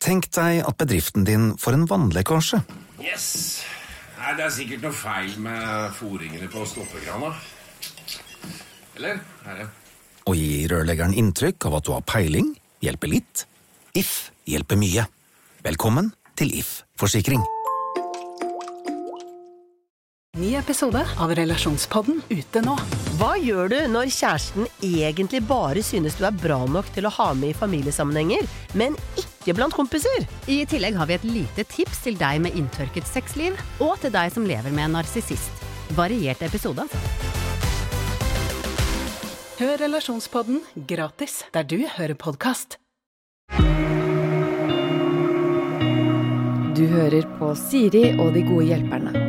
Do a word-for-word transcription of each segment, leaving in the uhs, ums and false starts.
Tenk deg at bedriften din får en vannlekkasje. Yes. Nei, det er sikkert noe feil med foringene på stoppekrana. Eller? Her er. Og gi rørleggeren inntrykk av at du har peiling, hjelper litt. If hjelper mye. Velkommen til If Forsikring. Ny episode av Relasjonspodden ute nå. Hva gjør du når kjæresten egentlig bare synes du er bra nok til å ha med i familiesammenhenger, men ikke blant kompiser? I tillegg har vi et lite tips til deg med inntørket sexliv, og til deg som lever med en narsissist. Variert episode, altså. Hør Relasjonspodden gratis der du hører podcast. Du hører på Siri og de gode hjelperne.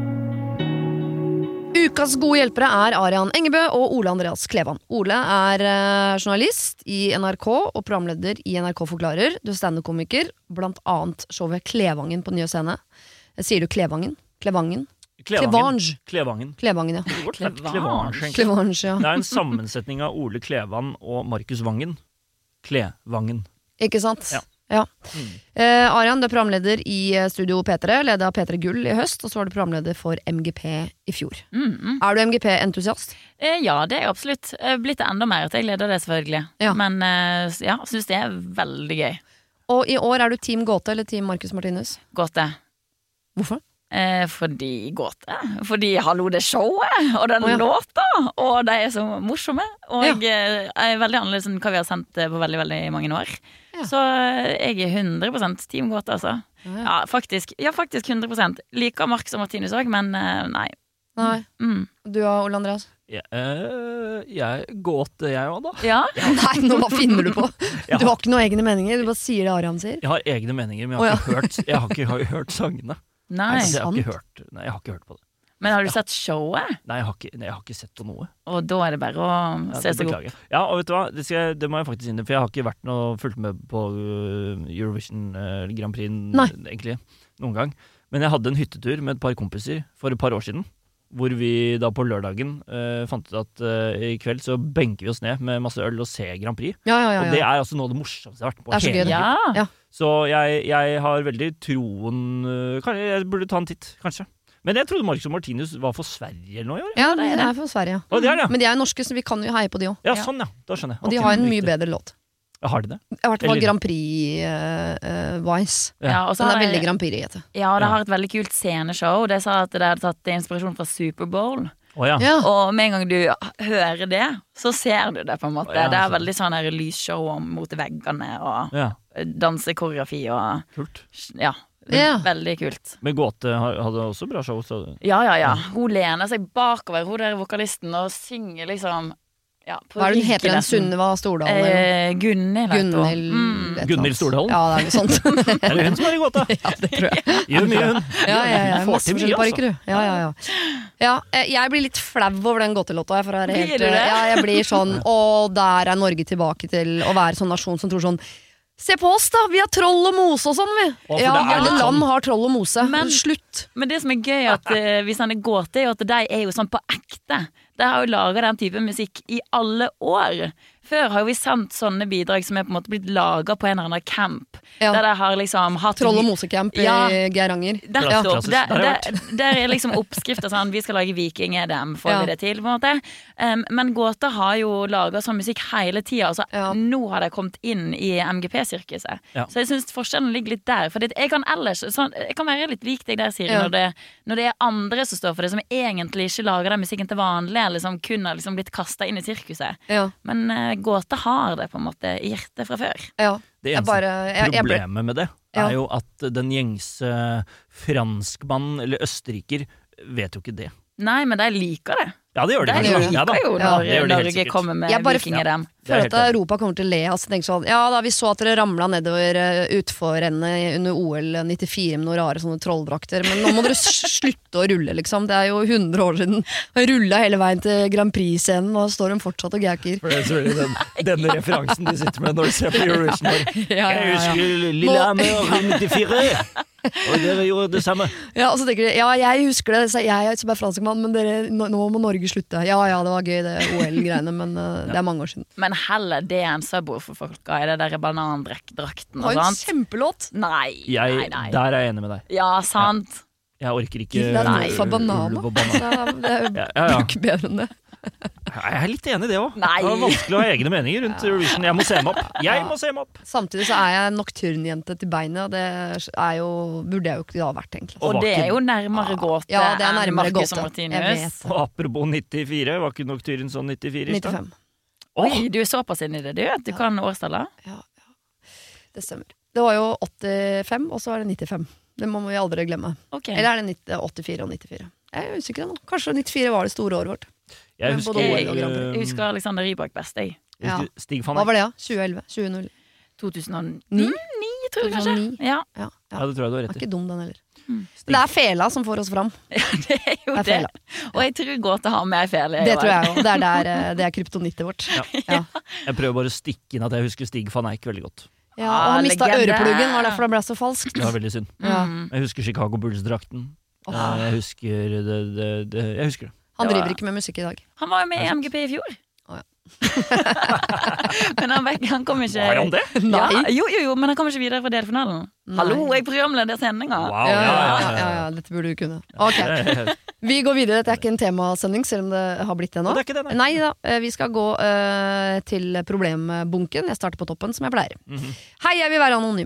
Ukas gode hjelpere er Arian Engebø og Ole Andreas Klevan. Ole er eh, journalist i N R K og programleder i N R K Forklarer. Du er stand-up-komiker, blant annet showet Klevangen på Nye Scene. Sier du Klevangen? Klevangen? Klevangen. Klevangen. Klevangen, ja. Klevangen. Klevangen, ja. Det er en sammensetning av Ole Klevan og Markus Vangen. Klevangen. Ikke sant? Ja. Ja. Mm. Eh, Arian, du er programleder i Studio P tre, ledet av P tre Gull i høst, og så var du programleder for M G P i fjor. Mm, mm. Er du M G P-entusiast? Eh, ja, det er jeg absolutt. Jeg har blitt det enda mer at jeg leder det selvfølgelig. Ja. Men eh, ja, synes det er veldig gøy. Og i år er du Team Gåte eller Team Marcus Martinus? Gåte. Hvorfor? Eh, fordi Gåte. Fordi hallo, det showet, og den oh, ja. låta, og de er så morsomme. Og ja. jeg er veldig annerledes enn hva vi har sendt på veldig, veldig mange år. Ja. Så jeg er hundre prosent Team Gåte, altså. Ja, ja. Ja, faktisk, ja, faktisk hundre prosent. Liker Marcus og Martinus også, men uh, nei. Nei. Mm. Du og Ole Andreas? Ja, øh, jeg Gåte, jeg også, da. Ja? Nei, nå hva finner du på? Du har ikke noen egne meninger, du bare sier det Arian sier. Jeg har egne meninger, men jeg har, oh, ja. ikke, hørt, jeg har, ikke, jeg har ikke hørt sangene. Nei, altså, jeg, har ikke hørt, nei, jeg har ikke hørt på det. Men har du sett showet? Nei, jeg har ikke, nei, jeg har ikke sett på noe. Og da er det bare å ja, se seg opp. Ja, og vet du hva, det, skal, det må jeg faktisk inne, for jeg har ikke vært noe fulgt med på uh, Eurovision uh, Grand Prix nei. egentlig, noen gang. Men jeg hadde en hyttetur med et par kompiser for et par år siden, hvor vi da på lørdagen uh, fant ut at uh, i kveld så benker vi oss ned med masse øl og ser Grand Prix. Ja, ja, ja, ja. Og det er altså noe av det morsomste jeg har vært på. Det er så gøy. Ja. Ja. Så jeg, jeg har veldig troen, uh, kanskje jeg burde ta en titt, kanskje. Men jeg trodde Marcus og Martinus var for Sverige eller noe i år. Ja, det er for Sverige. Å, det er det, ja. Men de er norske, så vi kan jo heie på de også. Ja, sånn ja, da skjønner jeg. Og de okay, har en mye riktig. bedre låt. Ja, har de det? I hvert fall Grand Prix-wise. Uh, uh, ja, og så er det veldig Grand Prix-ete. Ja, og det har et veldig kult sceneshow. Det sa at det hadde tatt inspirasjon fra Superbowl. Oh, ja. Ja. Og med en gang du hører det, så ser du det på en måte. Oh, ja, det er veldig sånn her lysshow mot veggene og ja. dansekoreografi og kult. Ja. Yeah. Veldig kult. Men Gåte hadde også bra show, så Ja, ja, ja. Hun lener seg bakover, hun der vokalisten, og synger liksom ja, hva er det hun heter, den Sunniva Stordalen? Eh, Gunnhild Gunnhild mm. Gunnhild Stordalen? Ja, det er noe sånt. Er det hun som er i Gåte? Ja, det tror jeg. Gjør mye hun. Ja, ja, ja. Hun får til mye, altså. Ja, ja, ja. Ja, jeg blir litt flau over den gåtelåta. For å være helt, blir du det? Ja, jeg blir sånn, og der er Norge tilbake til å være sånn nasjon som tror sånn se på oss da, vi har troll og mose og sånn vi. Å, ja, alle sånn. land har troll og mose. Men, slutt. Men det som er gøy at uh, hvis han er gåte, er jo at de er jo sånn på ekte. De har jo laget den type musikk i alle år. Før har jo vi sendt sånne bidrag som er på en måte blitt laget på en eller annen camp. Ja. Der de har liksom hatt Troll og mosecamp i ja. Geiranger. Der, ja. der, der, der er liksom oppskrifter sånn, vi skal lage Viking-E D M, får ja. vi det til på en måte. Um, men Gåte har jo laget sånn musikk hele tiden, altså ja. nå har de kommet inn i M G P-sirkuset. Ja. Så jeg synes forskjellen ligger litt der, for jeg kan ellers, sånn, jeg kan være litt lik deg der, Siri, ja. når, det, når det er andre som står for det, som egentlig ikke lager den musikken til vanlig, eller som kun har liksom blitt kastet inn i sirkuset. Ja. Men uh, Gåte har det på en måte i hjertet fra før. Ja. Det eneste bare, jeg, jeg ble... problemet med det er ja. jo at den gjengse franskmann eller østerriker vet jo ikke det. Nei, men de liker det. Ja, det gjør de. De liker ja, jo når ja, Norge kommer med Viking-E-dem. Jeg føler at Europa kommer til å le. Altså, tenker sånn, ja, da vi så at dere ramlet nedover uh, utforrennet under O L nittifire med noen rare sånne trolldrakter, men nå må dere slutte å rulle, liksom. Det er jo hundre år siden. Og rulla hele veien til Grand Prix-scenen, og står de fortsatt og gæker. For det er selvfølgelig den, denne referansen de sitter med når de ser på Eurovision. Ja, ja, ja, ja. Jeg husker Lillehammer nittifire. Og det er jo det samme. Ja, og så tenker de, ja, jeg husker det, så jeg som er franskmann, men dere, nå, nå må Norge slutte. Ja, ja, det var gøy, det O L-greiene, men uh, det er mange år siden. Men heller det enn Subwoofer-folka i det der banandrekk-drakten Det og var en sånt. kjempelåt. Nei, Jeg, nei, nei. Der er jeg enig med deg. Ja, sant. Jeg orker ikke Det er Nei. for banana. ulv og banan. Så det er Ja, ja, ja. ikke bedre enn det. Jeg er litt enig i det òg. Nei. Det er vanskelig å ha egne meninger rundt Eurovision. Jeg må se meg opp. Jeg må se meg opp. Samtidig så er jeg nocturnjente til beinet, og det er jo, burde jeg jo ikke da vært, egentlig. Og var det ikke- er jo nærmere gåte Ja, det er enn nærmere Marcus gåte. og Jeg Martinus. vet. Og apropos nittifire, var ikke Noctyren sånn nittifire? i stad? nittifem. Oi, du er såpass inn i det, du. At du kan årstallet. Ja, ja. Det stemmer. Det var jo åttifem, og så er det nittifem. Det må vi aldri glemme. Ok. Eller er det nitti, åttifire og nittifire? Jeg er usikker nå. Kanskje nittifire var det store året vårt. Jeg Men husker, både O L Jeg, og Grand Prix. jeg husker Alexander Rybak best, jeg. jeg husker Stig van Hva Eyck. var det, da? tjue elleve? tjue null? to tusen og Ni? ni, tror jeg kanskje. to tusen og ni. Ja, Ja, ja. Ja, det tror jeg du har Det rett er i. ikke dum, den heller. Stig. Det er fela som får oss fram. det er jo Det er det. fela. Og jeg tror gåte har med ei fele. Det tror jeg òg. Det er der eh, det er kryptonittet vårt. Ja. Ja. Jeg prøver bare å stikke inn at jeg husker Stig van Eyck veldig godt. Ja, og han mista legende. ørepluggen, var derfor det ble så falskt. Det var veldig synd. Ja. Jeg husker Chicago Bulls-drakten. Åh. Eh, Jeg husker det, det, det Jeg husker det. Han Det var- driver ikke med musikk i dag. Han var jo med i M G P i fjor. Å, ja. Men han, vek- han kom ikke Var han det? Ja, Nei. jo, jo, jo, men han kom ikke videre fra delfinalen. Nei. Hallo, jeg programleder sendinga. Wow, Ja, ja, ja, ja, ja, ja. ja, dette burde du kunne. Ok, ja. vi går videre. Dette er ikke en temasending, selv om det har blitt det nå. Og det er ikke det, nei. Nei da, eh, vi skal gå eh, til problembunken. Jeg starter på toppen, som jeg pleier. Mhm. Hei, jeg vil være anonym.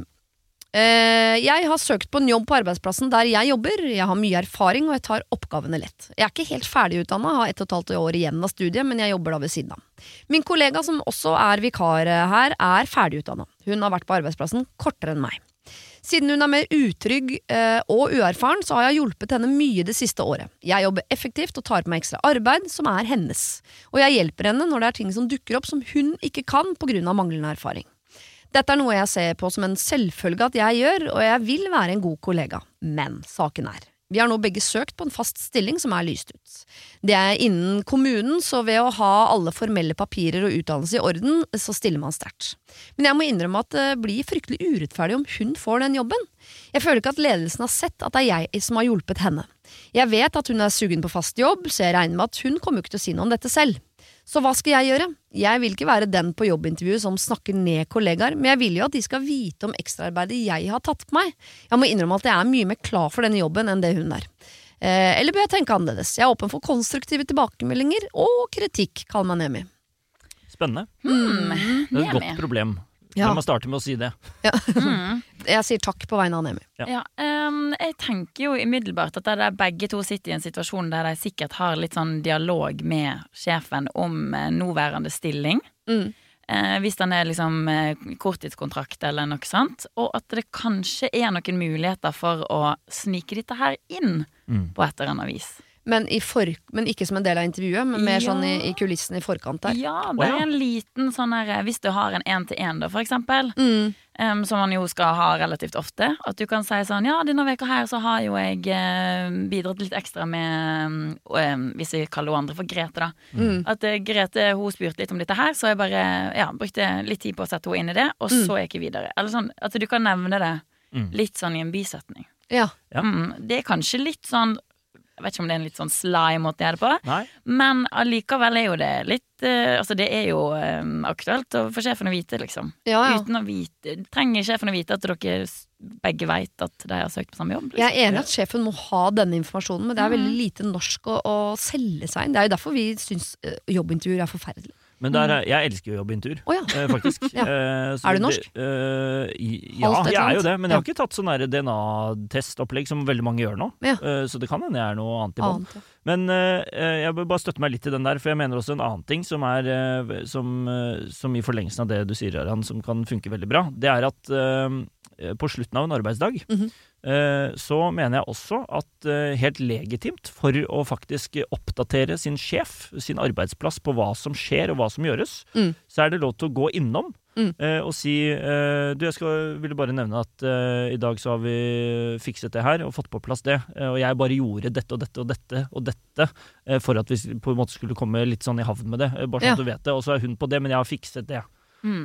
Eh, jeg har søkt på en jobb på arbeidsplassen der jeg jobber. Jeg har mye erfaring, og jeg tar oppgavene lett. Jeg er ikke helt ferdigutdannet, har ett og et halvt år igjen av studiet, men jeg jobber da ved siden av. Min kollega, som også er vikar her, er ferdigutdannet. Hun har vært på arbeidsplassen kortere enn meg. Siden hun er mer utrygg eh, og uerfaren, så har jeg hjulpet henne mye det siste året. Jeg jobber effektivt og tar på meg ekstra arbeid, som er hennes. Og jeg hjelper henne når det er ting som dukker opp som hun ikke kan på grunn av manglende erfaring. Dette er noe jeg ser på som en selvfølge at jeg gjør, og jeg vil være en god kollega. Men saken er, vi har nå begge søkt på en fast stilling som er lyst ut. Det er innen kommunen, så ved å ha alle formelle papirer og utdannelse i orden, så stiller man sterkt. Men jeg må innrømme at det blir fryktelig urettferdig om hun får den jobben. Jeg føler ikke at ledelsen har sett at det er jeg som har hjulpet henne. Jeg vet at hun er sugen på fast jobb, så jeg regner med at hun kommer ikke til å si noe om dette selv. Så hva skal jeg gjøre? Jeg vil ikke være den på jobbintervjuet som snakker ned kollegaer, men jeg vil jo at de skal vite om ekstraarbeidet jeg har tatt på meg. Jeg må innrømme at jeg er mye mer klar for denne jobben enn det hun er. Eh, eller bør jeg tenke annerledes? Jeg er åpen for konstruktive tilbakemeldinger og kritikk, kaller meg Nemi. Spennende. Mm. Det er et Nemi. godt problem. Ja. La meg starte med å si det. Ja. Mm. Jeg sier takk på vegne av Nemi. Ja. Ja, ehm, jeg tenker jo umiddelbart at det er begge to sitter i en situasjon der de sikkert har litt sånn dialog med sjefen om eh, nåværende stilling. Mm. Eh, hvis den er liksom eh, korttidskontrakt eller noe sånt. Og at det kanskje er noen muligheter for å snike dette her inn Mm. på et eller annet vis. Men, i for, men ikke som en del av intervjuet, men mer Ja. sånn i, i kulissene i forkant der. Ja, Å, bare ja. en liten sånn her hvis du har en én-til-én, da, for eksempel. Mm. Um, som man jo skal ha relativt ofte. At du kan si sånn, ja, denne veka her så har jo jeg eh, bidratt litt ekstra med um, hvis vi kaller henne andre for Grete, da. Mm. At eh, Grete, hun spurte litt om dette her, så jeg bare ja, brukte litt tid på å sette henne inn i det, og så gikk jeg videre. Eller sånn, at du kan nevne det Mm. litt sånn i en bisetning. Ja. Ja. Mm, det er kanskje litt sånn, jeg vet ikke om det er en litt sånn sly måte å gjøre det på, Nei. men allikevel er jo det litt eh, altså det er jo eh, aktuelt for sjefen å vite, liksom. Ja, ja. Uten å vite, trenger sjefen å vite at dere s- begge vet at de har søkt på samme jobb? Jeg Liksom. er enig at sjefen må ha denne informasjonen, men det er veldig lite norsk å, å selge seg inn. Det er jo derfor vi syns eh, jobbintervjuer er forferdelig. Men der, er- jeg elsker jo jobbintervjuer, Å ja. eh, faktisk. Ja. Eh, så Er du norsk? Det, eh, i- ja, Halvt et jeg er jo eller det, men jeg har Ja. ikke tatt sånn der D N A-testopplegg som veldig mange gjør nå. Ja. Eh, så det kan hende jeg er noe annet i bånn. Annet, ja. Men eh, jeg vil bare støtte meg litt i den der, for jeg mener også en annen ting som er eh, som, eh, som i forlengelsen av det du sier, Aran, som kan funke veldig bra. Det er at eh, på slutten av en arbeidsdag Mhm. eh, så mener jeg også at eh, helt legitimt for å faktisk oppdatere sin sjef, sin arbeidsplass på hva som skjer og hva som gjøres, Mm. så er det lov til å gå innom Mm. eh, og si eh, du, jeg skal, ville bare nevne at eh, i dag så har vi fikset det her og fått på plass det, eh, og jeg bare gjorde dette og dette og dette og dette eh, for at vi på en måte skulle komme litt sånn i havn med det, eh, bare sånn Ja. at du vet det, og så er hun på det, men jeg har fikset det. Mm.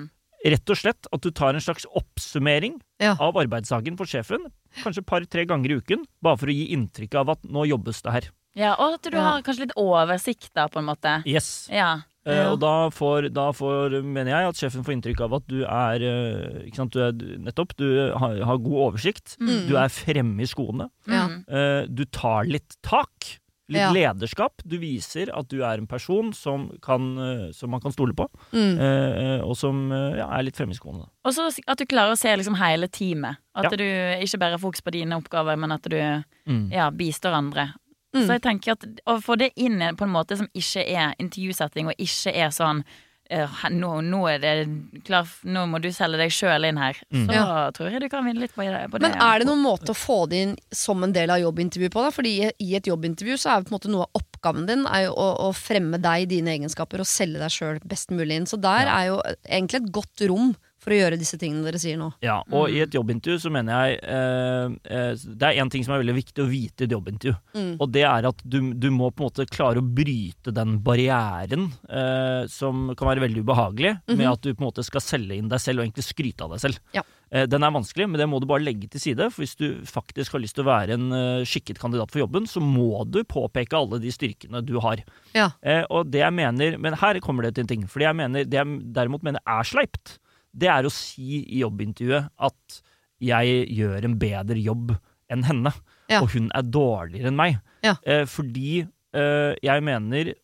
rett og slett at du tar en slags oppsummering Ja. av arbeidsdagen for sjefen, kanskje et par-tre ganger i uken, bare for å gi inntrykk av at nå jobbes det her. Ja, og at du Ja. har kanskje litt oversikt da, på en måte. Yes. Ja. Eh, Ja. og da får, da får, mener jeg, at sjefen får inntrykk av at du er, eh, ikke sant, du er nettopp, du har, har god oversikt, Mm. du er fremme i skoene, Ja. Mm. eh, du tar litt tak, litt Ja. lederskap, du viser at du er en person som, kan, eh, som man kan stole på, Mm. eh, og som eh, ja, er litt fremme i skoene. Da. Og så at du klarer å se liksom hele teamet. At Ja. du ikke bare har fokus på dine oppgaver, men at du Mm. ja, bistår andre. Mm. Så jeg tenker at å få det inn på en måte som ikke er intervjusetting, og ikke er sånn eh, nå, nå er det klar, nå må du selge deg sjøl inn her. Mm. Så Ja. tror jeg du kan vinne litt på det. På det Men er det noen måte å få det inn som en del av jobbintervjuet på? Da? Fordi i- i et jobbintervju så er det på en måte noe av oppgaven din er jo å, å fremme deg, dine egenskaper, og selge deg sjøl best mulig inn. Så der Ja. er jo egentlig et godt rom for å gjøre disse tingene dere sier nå. Ja, og Mm. i et jobbintervju så mener jeg eh, eh, det er en ting som er veldig viktig å vite i et jobbintervju, Mm. og det er at du, du må på en måte klare å bryte den barrieren eh, som kan være veldig ubehagelig, med Mhm. at du på en måte skal selge inn deg selv og egentlig skryte av deg selv. Ja. Eh, den er vanskelig, men det må du bare legge til side, for hvis du faktisk har lyst til å være en eh, skikket kandidat for jobben, så må du påpeke alle de styrkene du har. Ja. Eh, og det jeg mener, men her kommer det til en ting, fordi jeg mener, det jeg derimot mener er sleipt, det er å si i jobbintervjuet at jeg gjør en bedre jobb enn henne, Ja. og hun er dårligere enn meg. Ja. Eh, fordi eh, jeg mener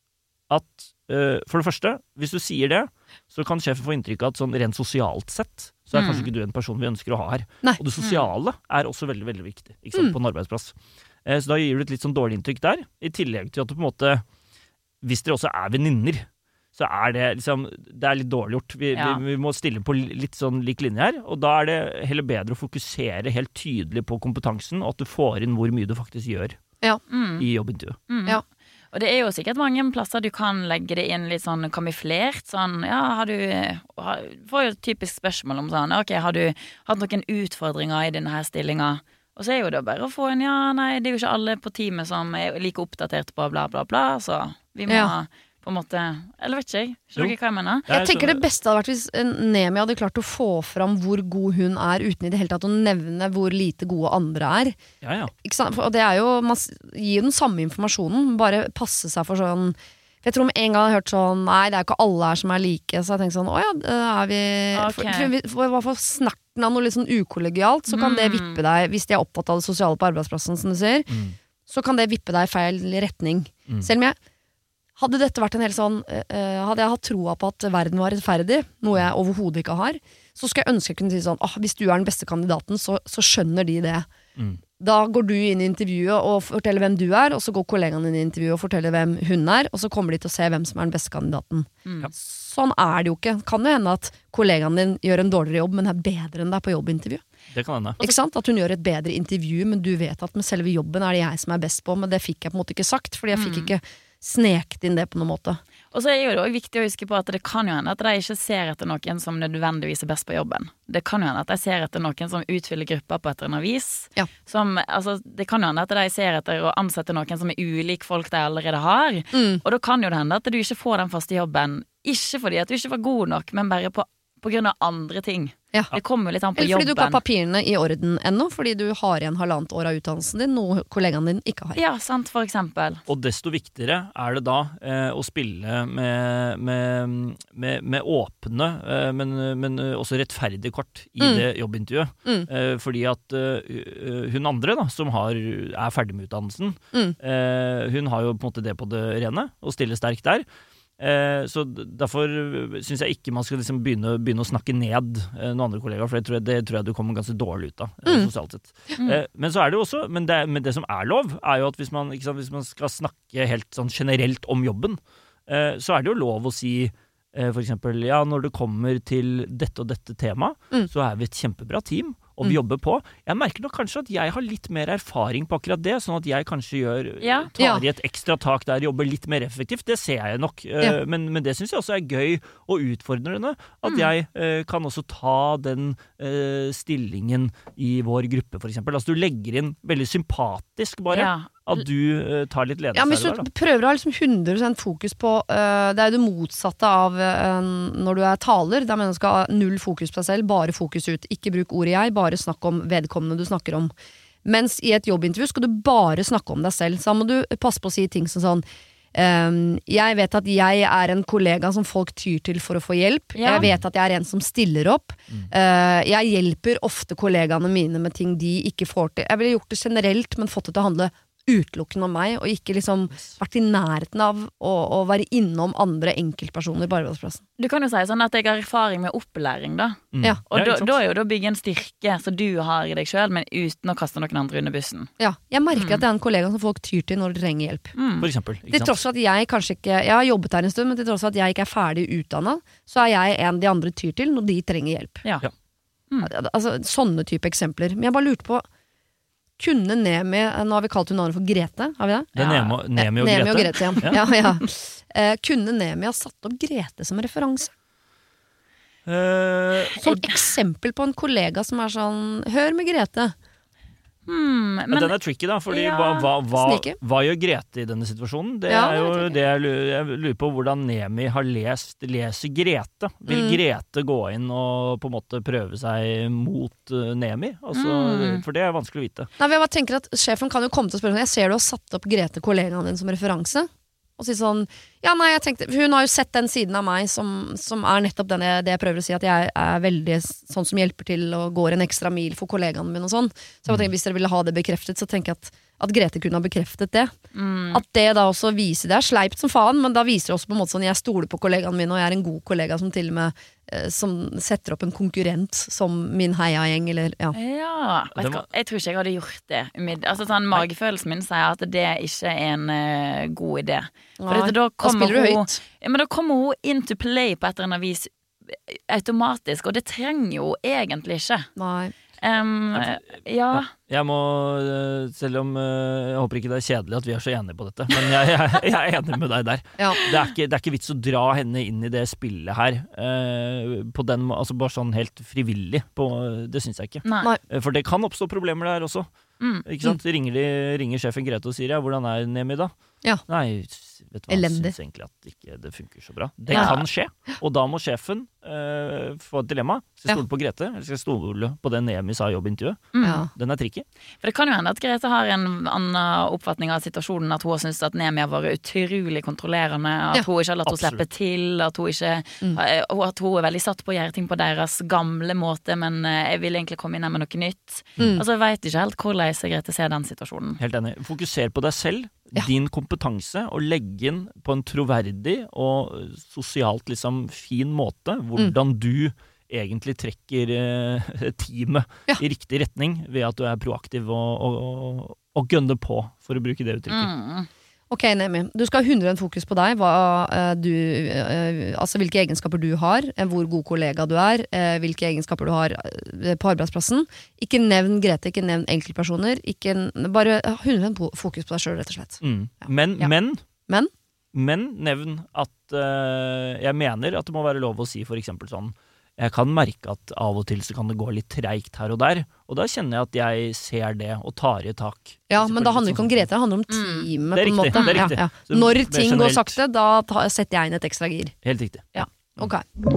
at eh, for det første, hvis du sier det, så kan sjefen få inntrykk av at sånn rent sosialt sett, så er Mm. kanskje ikke du en person vi ønsker å ha her. Nei. Og det sosiale er også veldig, veldig viktig, ikke sant, Mm. på en arbeidsplass. Eh, så da gir du et litt sånn dårlig inntrykk der, i tillegg til at du på en måte, hvis dere også er venninner, så er det liksom, det er litt dårlig gjort. Vi, Ja. vi, vi må stille på litt sånn lik linje her, og da er det heller bedre å fokusere helt tydelig på kompetansen, og at du får inn hvor mye du faktisk gjør Mm. i jobbintervjuet. Mm. Ja. Og det er jo sikkert mange plasser du kan legge det inn litt sånn kamuflert. Sånn, ja, har du har, får jo et typisk spørsmål om sånn, ok, har du hatt noen utfordringer i denne her stillinga? Og så er jo det bare å få en, ja, nei, det er jo ikke alle på teamet som er like oppdatert på bla, bla, bla, så vi må Ja. på en måte, eller vet ikke jeg, Jo. skjønner du hva jeg mener? Ja, Jeg tenker skjønner. det beste hadde vært hvis eh, Nemi hadde klart å få fram hvor god hun er, uten i det hele tatt å nevne hvor lite gode andre er. Ja, ja. Ikke sant? For- Og det er jo, man s- gir jo den samme informasjonen, bare passe seg for sånn. Jeg tror om en gang jeg har hørt sånn, nei, det er jo ikke alle her som er like, så jeg tenkte sånn, å ja, da er vi, Ok. for, for, vi- for i hvert fall snerten av noe litt sånn ukollegialt, så kan det Mm. vippe deg, hvis de har opptatt av det sosiale på arbeidsplassen, som du sier, Mm. så kan det vippe deg i feil retning. Mm. Selv om jeg, hadde dette vært en helt sånn, eh, eh, hadde jeg hatt troa på at verden var rettferdig, noe jeg overhodet ikke har, så skulle jeg ønske jeg kunne si sånn, ah, hvis du er den beste kandidaten, så, så skjønner de det. Mm. Da går du inn i intervjuet og forteller hvem du er, og så går kollegaen inn i intervjuet og forteller hvem hun er, og så kommer de til å se hvem som er den beste kandidaten. Mm. Sånn er det jo ikke. Kan jo hende at kollegaen din gjør en dårligere jobb, men er bedre enn deg på jobbintervju. Det kan hende. Ikke sant? At hun gjør et bedre intervju, men du vet at med selve jobben er det jeg som er best på, men det fikk jeg på en måte ikke sagt, fordi jeg fikk ikke sneket inn det på noen måte. Og så er jo det også viktig å huske på at det kan jo hende at de ikke ser etter noen som nødvendigvis er best på jobben. Det kan jo hende at de ser etter noen som utfyller grupper på et eller annet vis. Ja. Som, altså, det kan jo hende at de ser etter å ansette noen som er ulik folk de allerede har. Mm. Og da kan jo det hende at du ikke får den faste jobben, ikke fordi at du ikke var god nok, men bare på, på grunn av andre ting. Ja. Det kommer jo litt an på Eller fordi du ikke har jobben. papirene i orden ennå, fordi du har igjen halvannet år av utdannelsen din, noe kollegaen din ikke har. Ja, sant, for eksempel. Og desto viktigere er det da eh, å spille med, med, med, med åpne, eh, men, men også rettferdige kort i Mm. det jobbintervjuet. Mm. Eh, fordi at eh, hun andre da, som har, er ferdig med utdannelsen, Mm. eh, hun har jo på en måte det på det rene, og stiller sterkt der. Eh, så d- derfor syns jeg ikke man skal liksom begynne, begynne å snakke ned eh, noen andre kollegaer, for det tror jeg, det tror jeg du kommer ganske dårlig ut av, eh, Mm. sosialt sett. Eh, men så er det jo også, men det, men det som er lov, er jo at hvis man, ikke sant, hvis man skal snakke helt sånn generelt om jobben, eh, så er det jo lov å si eh, for eksempel, ja, når det kommer til dette og dette temaet, Mm. så er vi et kjempebra team, og vi Mm. jobber på. Jeg merker nok kanskje at jeg har litt mer erfaring på akkurat det, sånn at jeg kanskje gjør, Ja. tar Ja. i et ekstra tak der, jobber litt mer effektivt. Det ser jeg nok. Eh, Ja. Men, men det syns jeg også er gøy og utfordrende. At Mm. jeg eh, kan også ta den eh, stillingen i vår gruppe, for eksempel. Altså du legger inn veldig sympatisk, bare. Ja. at du uh, tar litt ledelse ja, men hvis der, du da. prøver å ha liksom hundre prosent fokus på uh, det er jo det motsatte av uh, når du er taler, der mener du skal ha null fokus på deg selv, bare fokus ut, ikke bruk ordet jeg, bare snakk om vedkommende du snakker om, mens i et jobbintervju skal du bare snakke om deg selv, så må du passe på å si ting som sånn um, jeg vet at jeg er en kollega som folk tyr til for å få hjelp, ja. jeg vet at jeg er en som stiller opp, mm. uh, jeg hjelper ofte kollegaene mine med ting de ikke får til, jeg ville gjort det generelt, men fått det til å handle utelukkende om meg, og ikke liksom vært i nærheten av å, å være innom andre enkeltpersoner på arbeidsplassen. Du kan jo si sånn at jeg har erfaring med opplæring da. Mm. Ja. Og Ja, da, ikke sant? da er jo det å bygge en styrke som du har i deg selv, men uten å kaste noen andre under bussen. Ja, jeg merker at det er en kollega som folk tyr til når de trenger hjelp. For eksempel, ikke Til sant? tross for at jeg kanskje ikke, jeg har jobbet her en stund, men til tross for at jeg ikke er ferdig utdannet, så er jeg en de andre tyr til når de trenger hjelp. Ja. Ja. Altså, sånne type eksempler. Men jeg bare lurte på, kunne Nemi, nå har vi kalt hun navnet for Grete, har vi det? Det er Nemo, Nemi og Nemi Grete. og Grete, ja. ja, ja. Eh, kunne Nemi ha satt opp Grete som referanse? Eh, Som eksempel på en kollega som er sånn, hør med Grete. Hmm, men, men den er tricky da, fordi Ja, hva, hva, hva, sneaky. hva gjør Grete i denne situasjonen? Det Ja, er det er jo tricky. det jeg lurer, jeg lurer på hvordan Nemi har lest, leser Grete. Vil Mm. Grete gå inn og på en måte prøve seg mot uh, Nemi? Altså, Mm. For det er vanskelig å vite. Nei, jeg bare tenker at Sjefen kan jo komme til å spørre sånn, jeg ser du har satt opp Grete, kollegaen din, som referanse. Og si sånn, ja nei, jeg tenkte, hun har jo sett den siden av meg som, som er nettopp den jeg, det jeg prøver å si, at jeg er veldig sånn som hjelper til og går en ekstra mil for kollegaene mine og sånn. Så jeg bare tenker, hvis dere ville ha det bekreftet, så tenker jeg at, at Grete kunne ha bekreftet det. mm, At det da også viser, det er sleipt som faen, men da viser det også på en måte sånn, jeg stoler på kollegaene mine, og jeg er en god kollega som til og med eh, som setter opp en konkurrent som min heiagjeng, eller ja. Ja, vet Det du må- hva? Jeg tror ikke jeg hadde gjort det umid- altså, sånn, Magefølelsen min sier at det ikke er en eh, god idé. For Nei, dette, da, da kommer spiller du hun, høyt. ja, men da kommer hun into play på et eller annet vis automatisk, og det trenger jo egentlig ikke. Nei. Um, ja, Jeg må, uh, selv om uh, jeg håper ikke det er kjedelig at vi er så enige på dette, men jeg, jeg, jeg er enig med deg der. Ja. Det er, ikke, det er ikke vits å dra henne inn i det spillet her, uh, på den, må- altså bare sånn helt frivillig. På, det syns jeg ikke. nei. Nei. Uh, For det kan oppstå problemer der også. Mm. Ikke sant? Ringer, de, ringer sjefen Grete og sier ja, hvordan er Nemi da? Ja. Nei, s- vet du hva, Elendig. jeg syns egentlig at ikke det funker så bra. Det Ja. kan skje, og da må sjefen uh, få et dilemma. Skal jeg stole på Grete, eller skal jeg stole på det Nemi sa i jobbintervjuet? Mm. Ja. Den er tricky. For det kan jo hende at Grete har en annen oppfatning av situasjonen, at hun har syntes at Nemi har vært utrolig kontrollerende, at Ja, hun ikke har latt henne slippe absolutt. til, at hun, ikke, Mm. eh, og at hun er veldig satt på å gjøre ting på deres gamle måte, men eh, jeg vil egentlig komme inn her med noe nytt. Mm. Altså, jeg vet ikke helt hvordan Grete ser den situasjonen. Helt enig. Fokuser på deg selv, Ja. din kompetanse, og legg inn på en troverdig og sosialt liksom fin måte hvordan du egentlig trekker eh, teamet Ja. i riktig retning ved at du er proaktiv og, og, og, og gønner på, for å bruke det uttrykket. Mm. Ok, Nemi, du skal ha hundre prosent fokus på deg, hva, eh, du, eh, altså hvilke egenskaper du har, eh, hvor god kollega du er, eh, hvilke egenskaper du har eh, på arbeidsplassen. Ikke nevn Grete, ikke nevn enkeltpersoner, ikke, n- bare ha hundre prosent po- fokus på deg selv, rett og slett. Mm. Ja. Men, Ja. men, Men? men nevn at eh, jeg mener at det må være lov å si for eksempel sånn, jeg kan merke at av og til så kan det gå litt treigt her og der, og da kjenner jeg at jeg ser det og tar i tak. Ja, men det handler ikke om Sånn- Grete, det handler om Mm. teamet Det er på en riktig, måte. det er riktig. Ja, ja. Så Når mer ting går generelt. sakte, da ta, setter jeg inn et ekstra gir. Helt riktig. Ok.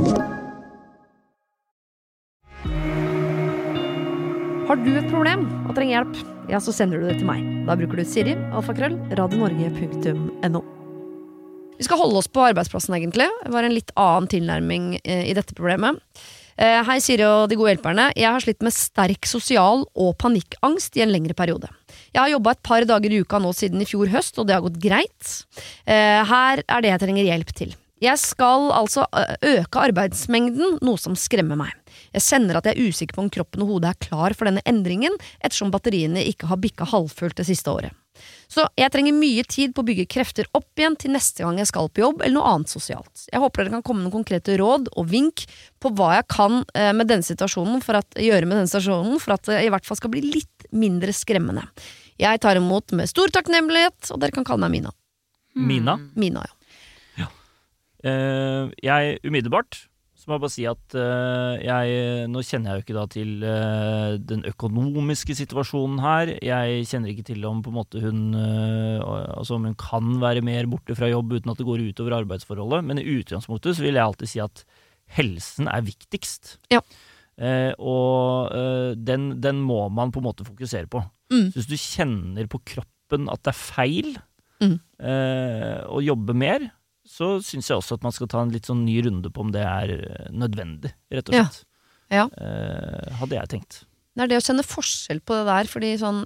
Har du et problem og trenger hjelp, ja, så sender du det til meg. Da bruker du Siri, alfakrøll, radionorge punktum no. Vi skal holde oss på arbeidsplassen egentlig. Det var en litt annen tilnærming eh, i dette problemet. Eh, hei Siri og de gode hjelperne. Jeg har slitt med sterk sosial og panikkangst i en lengre periode. Jeg har jobbet et par dager i uka nå siden i fjor høst, og det har gått greit. Eh, her er det jeg trenger hjelp til. Jeg skal altså øke arbeidsmengden, noe som skremmer meg. Jeg kjenner at jeg er usikker på om kroppen og hodet er klar for denne endringen, ettersom batteriene ikke har bikket halvfullt det siste året. Så jeg trenger mye tid på å bygge krefter opp igjen til neste gang jeg skal på jobb, eller noe annet sosialt. Jeg håper dere kan komme med noen konkrete råd og vink på hva jeg kan med denne situasjonen for at, gjøre med denne situasjonen, for at det i hvert fall skal bli litt mindre skremmende. Jeg tar imot med stor takknemlighet, og dere kan kalle meg Mina. Mina? Mina, ja. Eh, jeg umiddelbart Så må jeg bare si at uh, jeg, nå kjenner jeg jo ikke da til uh, den økonomiske situasjonen her. Jeg kjenner ikke til om på en måte hun, uh, altså om hun kan være mer borte fra jobb uten at det går ut over arbeidsforholdet. Men i utgangspunktet så vil jeg alltid si at helsen er viktigst. Ja. Uh, og uh, den, den må man på en måte fokusere på. Mm. Så hvis du kjenner på kroppen at det er feil mm. uh, å jobbe mer, så synes jeg også at man skal ta en litt sånn ny runde på om det er nødvendig, rett og slett. Ja. Ja. Eh, hadde jeg tenkt. Det er det å kjenne forskjell på det der, fordi sånn,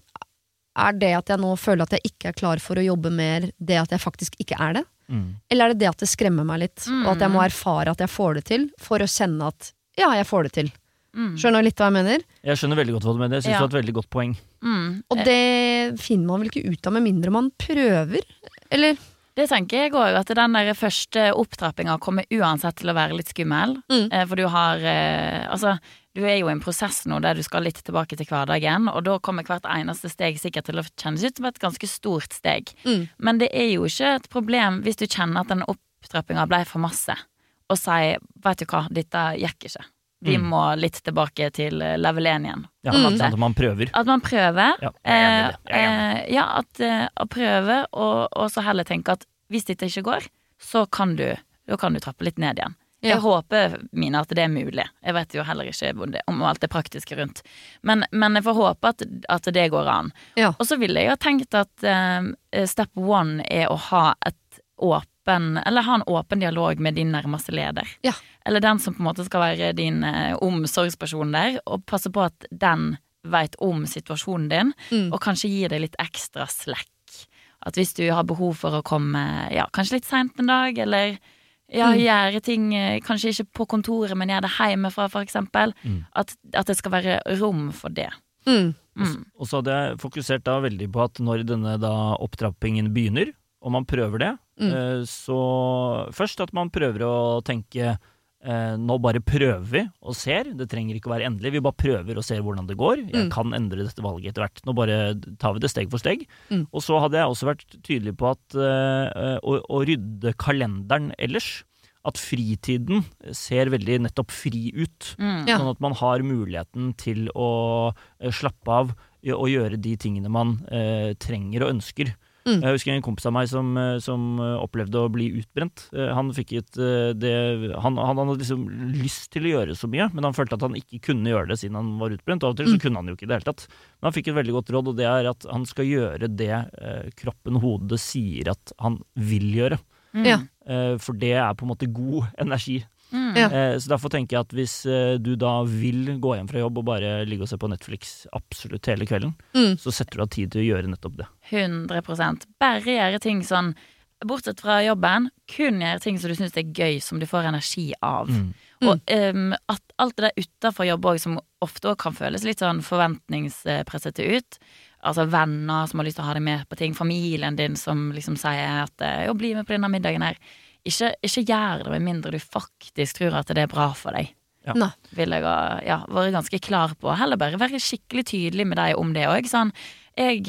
er det at jeg nå føler at jeg ikke er klar for å jobbe mer, det at jeg faktisk ikke er det? Mm. Eller er det det at det skremmer meg litt, mm. og at jeg må erfare at jeg får det til, for å kjenne at, ja, jeg får det til. Mm. Skjønner du litt hva jeg mener? Jeg skjønner veldig godt hva du mener, jeg synes ja. det var et veldig godt poeng. Mm. Og det finner man vel ikke ut av med mindre man prøver, eller... Det tenker jeg også, at den der første opptrappingen kommer uansett til å være litt skummel. Mm. For du har, altså, du er jo i en prosess nå der du skal litt tilbake til hverdagen, og da kommer hvert eneste steg sikkert til å kjennes ut som et ganske stort steg. Mm. Men det er jo ikke et problem hvis du kjenner at den opptrappingen ble for masse, og sier, vet du hva, dette gikk ikke. Vi mm. må litt tilbake til level én igjen. Ja, mm. at man prøver. At man prøver. Ja, jeg er enig i det. Jeg er enig. Eh, ja, at uh, å prøve, og, og så heller tenke at hvis dette ikke går, så kan du, da kan du trappe litt ned igjen. Ja. Jeg håper, Mina, at det er mulig. Jeg vet jo heller ikke om alt det praktiske rundt. Men, men jeg får håpe at, at det går an. Ja. Og så ville jeg ha tenkt at uh, step one er å ha et åpen, eller ha en åpen dialog med din nærmeste leder. Ja. Eller den som på en måte skal være din eh, omsorgsperson der, og passe på at den vet om situasjonen din, mm. og kanskje gir deg litt ekstra slekk. At hvis du har behov for å komme, ja, kanskje litt sent en dag, eller ja, mm. gjøre ting, kanskje ikke på kontoret, men gjøre det hjemmefra, for eksempel, mm. at, at det skal være rom for det. Mm. Mm. Og, og så hadde jeg fokusert da veldig på at når denne da opptrappingen begynner, og man prøver det, mm. eh, så først at man prøver å tenke eh, nå bare prøver vi og ser, det trenger ikke å være endelig, vi bare prøver og ser hvordan det går, jeg mm. kan endre dette valget etter hvert, nå bare tar vi det steg for steg. Mm. Og så hadde jeg også vært tydelig på at eh, å, å rydde kalenderen ellers, at fritiden ser veldig nettopp fri ut, mm. sånn at man har muligheten til å eh, slappe av og gjøre de tingene man eh, trenger og ønsker. Mm. Jeg husker en kompis av meg som, som opplevde å bli utbrent. Han fikk et, det, han, han hadde liksom lyst til å gjøre så mye, men han følte at han ikke kunne gjøre det siden han var utbrent, og av og til så kunne han jo ikke det hele tatt. Men han fikk et veldig godt råd, og det er at han skal gjøre det eh, kroppen og hodet sier at han vil gjøre. Mm. Eh, for det er på en måte god energi. Mm. Eh, så derfor tenker jeg at hvis eh, du da vil gå hjem fra jobb og bare ligge og se på Netflix absolutt hele kvelden, mm. så setter du av tid til å gjøre nettopp det. hundre prosent. Bare gjøre ting sånn, bortsett fra jobben, kun gjøre ting som du synes er gøy, som du får energi av. Mm. Og um, at alt det der utenfor jobb også, som ofte også kan føles litt sånn forventningspressete ut, altså venner som har lyst til å ha deg med på ting, familien din som liksom sier at jo, bli med på denne middagen her. Ikke, ikke gjør det med mindre du faktisk tror at det er bra for deg. Ja. Vil jeg ja, være ganske klar på. Heller bare være skikkelig tydelig med deg om det. Og jeg, sånn, jeg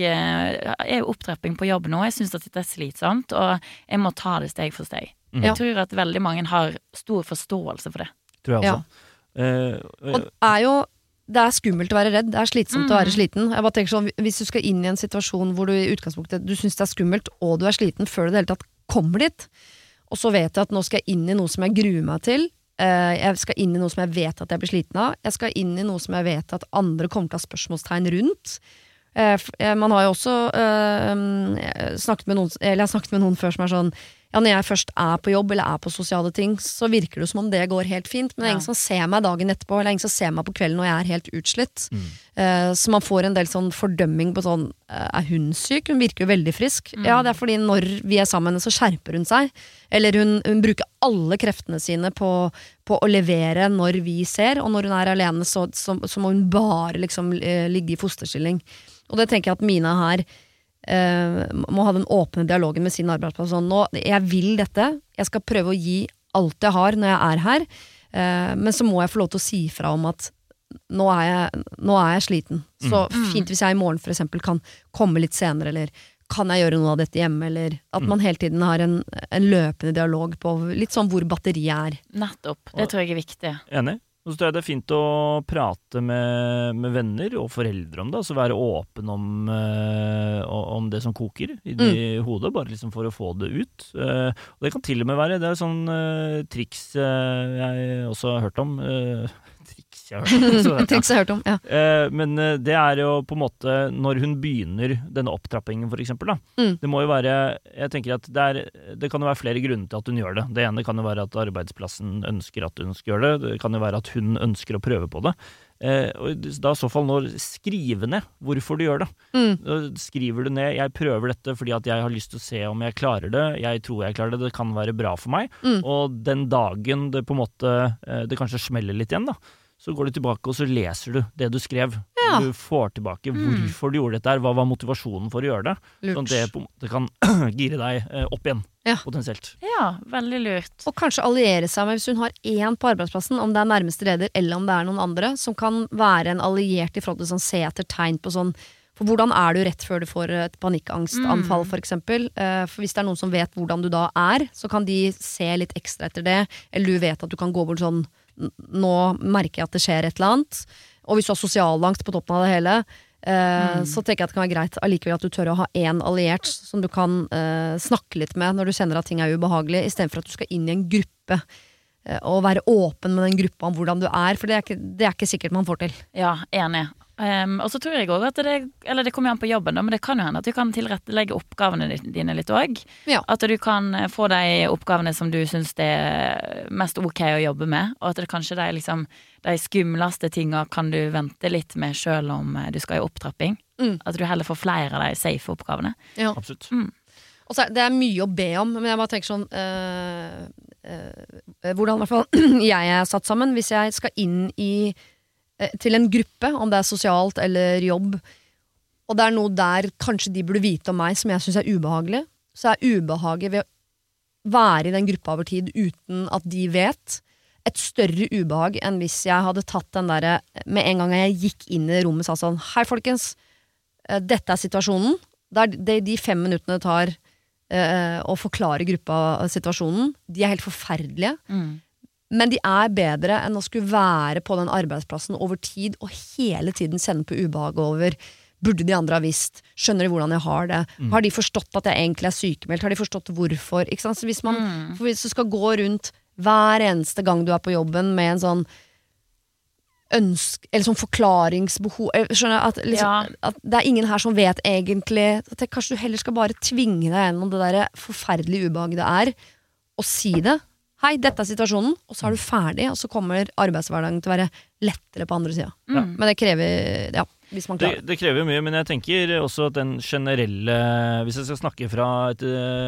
er jo opptrapping på jobb nå, jeg synes at dette er slitsomt, og jeg må ta det steg for steg. Mm. Jeg tror at veldig mange har stor forståelse for det. Tror jeg også. Ja. Uh, uh, og det er jo det er skummelt å være redd, det er slitsomt mm. å være sliten. Jeg bare tenker sånn, hvis du skal inn i en situasjon hvor du i utgangspunktet du synes det er skummelt, og du er sliten før du det hele tatt kommer dit, og så vet jeg at nå skal jeg inn i noe som jeg gruer meg til. Uh, jeg skal inn i noe som jeg vet at jeg blir sliten av. Jeg skal inn i noe som jeg vet at andre kommer til å ha spørsmålstegn rundt. Uh, man har jo også uh, snakket med noen, eller jeg har snakket med noen før som er sånn, ja, når jeg først er på jobb eller er på sosiale ting, så virker det som om det går helt fint, men det er ingen som ser meg dagen etterpå, eller ingen som ser meg på kvelden når jeg er helt utslitt. Mm. Uh, så man får en del sånn fordømming på sånn, uh, er hun syk? Hun virker jo veldig frisk. Mm. Ja, det er fordi når vi er sammen, så skjerper hun seg. Eller hun, hun bruker alle kreftene sine på, på å levere når vi ser, og når hun er alene, så, så, så må hun bare liksom uh, ligge i fosterstilling. Og det tenker jeg at Mina her Uh, må ha den åpne dialogen med sin arbeidsplass sånn, nå, jeg vil dette, jeg skal prøve å gi alt jeg har når jeg er her, uh, men så må jeg få lov til å si fra om at nå er jeg, nå er jeg sliten, så mm. fint hvis jeg i morgen for eksempel kan komme litt senere, eller kan jeg gjøre noe av dette hjemme, eller at man hele tiden har en, en løpende dialog på litt sånn hvor batteriet er. Nettopp, det tror jeg er viktig. Enig. Og så tror jeg det er fint å prate med, med venner og foreldre om det, altså være åpen om, uh, om det som koker i mm. hodet, bare liksom for å få det ut. Uh, og det kan til og med være, det er sånn uh, triks uh, jeg også har hørt om. Uh, triks jeg har hørt om. Så, ja. triks jeg har hørt om, ja. Uh, men uh, det er jo på en måte når hun begynner denne opptrappingen for eksempel da. Mm. Det må jo være, jeg tenker at det, er, det kan jo være flere grunner til at hun gjør det. Det ene kan jo være at arbeidsplassen ønsker at hun skal gjøre det. Det kan jo være at hun ønsker å prøve på det. Eh, og da i så fall nå skrive ned hvorfor du gjør det. Mm. Skriver du ned, jeg prøver dette fordi at jeg har lyst til å se om jeg klarer det, jeg tror jeg klarer det, det kan være bra for meg. Mm. Og den dagen det på en måte, eh, det kanskje smeller litt igjen da, så går du tilbake og så leser du det du skrev. Ja. Du får tilbake hvorfor mm. du gjorde dette her, hva var motivasjonen for å gjøre det. Lurt. Sånn at det på en måte kan gire deg eh, opp igjen. Ja. Potensielt. Ja, veldig lurt. Og kanskje alliere seg med hvis hun har én på arbeidsplassen, om det er nærmeste leder eller om det er noen andre, som kan være en alliert i forhold til sånn, se etter tegn på sånn, for hvordan er du rett før du får et panikkangstanfall mm. for eksempel, uh, for hvis det er noen som vet hvordan du da er, så kan de se litt ekstra etter det, eller du vet at du kan gå bort sånn, nå merker jeg at det skjer et eller annet, og hvis du har sosialangst på toppen av det hele, Uh, mm. så tenker jeg at det kan være greit allikevel at du tør å ha en alliert som du kan uh, snakke litt med når du kjenner at ting er ubehagelig, i stedet for at du skal inn i en gruppe uh, og være åpen med den gruppa om hvordan du er, for det er ikke, det er ikke sikkert man får til. Ja, enig. Um, og så tror jeg også at det, eller det kommer an på jobben da, men det kan jo hende at du kan tilrettelegge oppgavene dine litt også. Ja. At du kan få de oppgavene som du synes det er mest ok å jobbe med, og at det kanskje de, liksom, de skumleste tingene kan du vente litt med selv om du skal i opptrapping. Mm. At du heller får flere av de safe oppgavene. Ja, absolutt. Mm. Og så er det er mye å be om, men jeg bare tenker sånn øh, øh, hvordan i hvert fall jeg er satt sammen, hvis jeg skal inn i til en gruppe, om det er sosialt eller jobb, og det er noe der kanskje de burde vite om meg som jeg synes er ubehagelig, så er ubehaget ved å være i den gruppa over tid uten at de vet et større ubehag enn hvis jeg hadde tatt den der med en gang jeg gikk inn i rommet og sa sånn, hei folkens, dette er situasjonen, det er de, de fem minuttene det tar uh, å forklare gruppa situasjonen, de er helt forferdelige, mm. men de er bedre enn å skulle være på den arbeidsplassen over tid og hele tiden sende på ubehag over burde de andre ha visst, skjønner de hvordan jeg har det, mm. har de forstått at jeg egentlig er sykemeldt, har de forstått hvorfor, ikke sant? Så hvis man mm. hvis du skal gå rundt hver eneste gang du er på jobben med en sånn ønsk, eller sånn forklaringsbehov, skjønner jeg, at, liksom, ja. at det er ingen her som vet egentlig, at jeg, kanskje du heller skal bare tvinge deg gjennom det der forferdelige ubehaget det er, og si det. Hei, dette er situasjonen, og så er du ferdig, og så kommer arbeidshverdagen til å være lettere på andre siden. Mm. Men det krever, ja, hvis man klarer. Det, det krever mye, men jeg tenker også at den generelle, hvis jeg skal snakke fra et,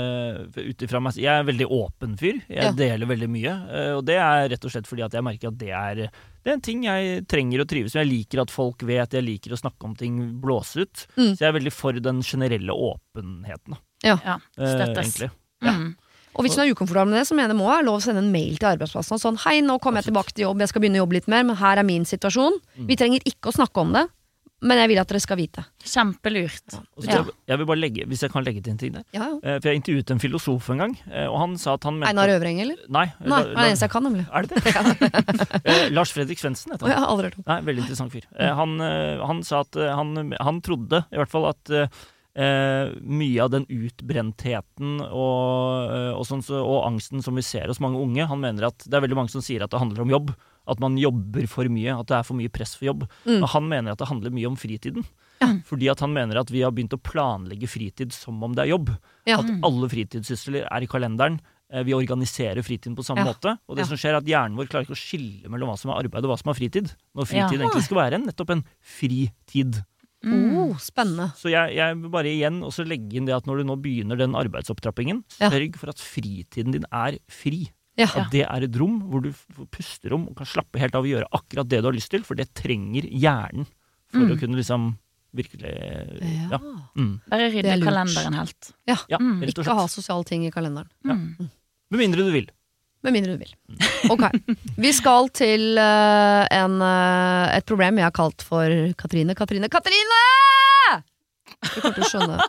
ut ifra meg, jeg er veldig åpen fyr, jeg ja. deler veldig mye, og det er rett og slett fordi at jeg merker at det er, det er en ting jeg trenger å trives med, jeg liker at folk vet, jeg liker å snakke om ting blåse ut, mm. så jeg er veldig for den generelle åpenheten. Ja, ja støttes. Eh, egentlig. Ja. Mm. Og hvis du er ukomfortabel med det, så mener jeg det må være lov å sende en mail til arbeidsplassen og sånn, hei, nå kommer jeg tilbake til jobb, jeg skal begynne å jobbe litt mer, men her er min situasjon. Mm. Vi trenger ikke å snakke om det, men jeg vil at dere skal vite. Kjempelurt. Ja. Ja. Jeg, jeg vil bare legge, hvis jeg kan legge til en ting der. Ja, ja. For jeg intervjuet en filosof en gang, og han sa at han mente... Einar Øvreng, eller? Nei. Nei, det er eneste jeg kan, nemlig. Er det det? Lars Fredrik Svendsen heter han. Oh, jeg har aldri hørt om. Nei, veldig interessant fyr. Han, han sa at han, han trodde, i hvert fall at Eh, mye av den utbrentheten og, og, sånn, og angsten som vi ser hos mange unge, han mener at det er veldig mange som sier at det handler om jobb, at man jobber for mye, at det er for mye press for jobb, mm. men han mener at det handler mye om fritiden, ja. fordi at han mener at vi har begynt å planlegge fritid som om det er jobb, ja. at alle fritidssysler er i kalenderen, vi organiserer fritiden på samme ja. måte, og det ja. som skjer er at hjernen vår klarer ikke å skille mellom hva som er arbeid og hva som er fritid, når fritid ja. egentlig skal være nettopp en fritid. Mm. Oh, spennende. Så jeg, jeg vil bare igjen også legge inn det at når du nå begynner den arbeidsopptrappingen, ja. sørg for at fritiden din er fri. Ja. At det er et rom hvor du puster om og kan slappe helt av og gjøre akkurat det du har lyst til, for det trenger hjernen for mm. å kunne liksom virkelig ja. ja. Mm. Bare rydde kalenderen helt. Ja, ja mm. Ikke ha sosiale ting i kalenderen. Ja. Med mindre du vil. Med mindre du vil. Ok. Vi skal til uh, en, uh, et problem jeg har kalt for Katrine, Katrine, Katrine! Du kommer til å skjønne.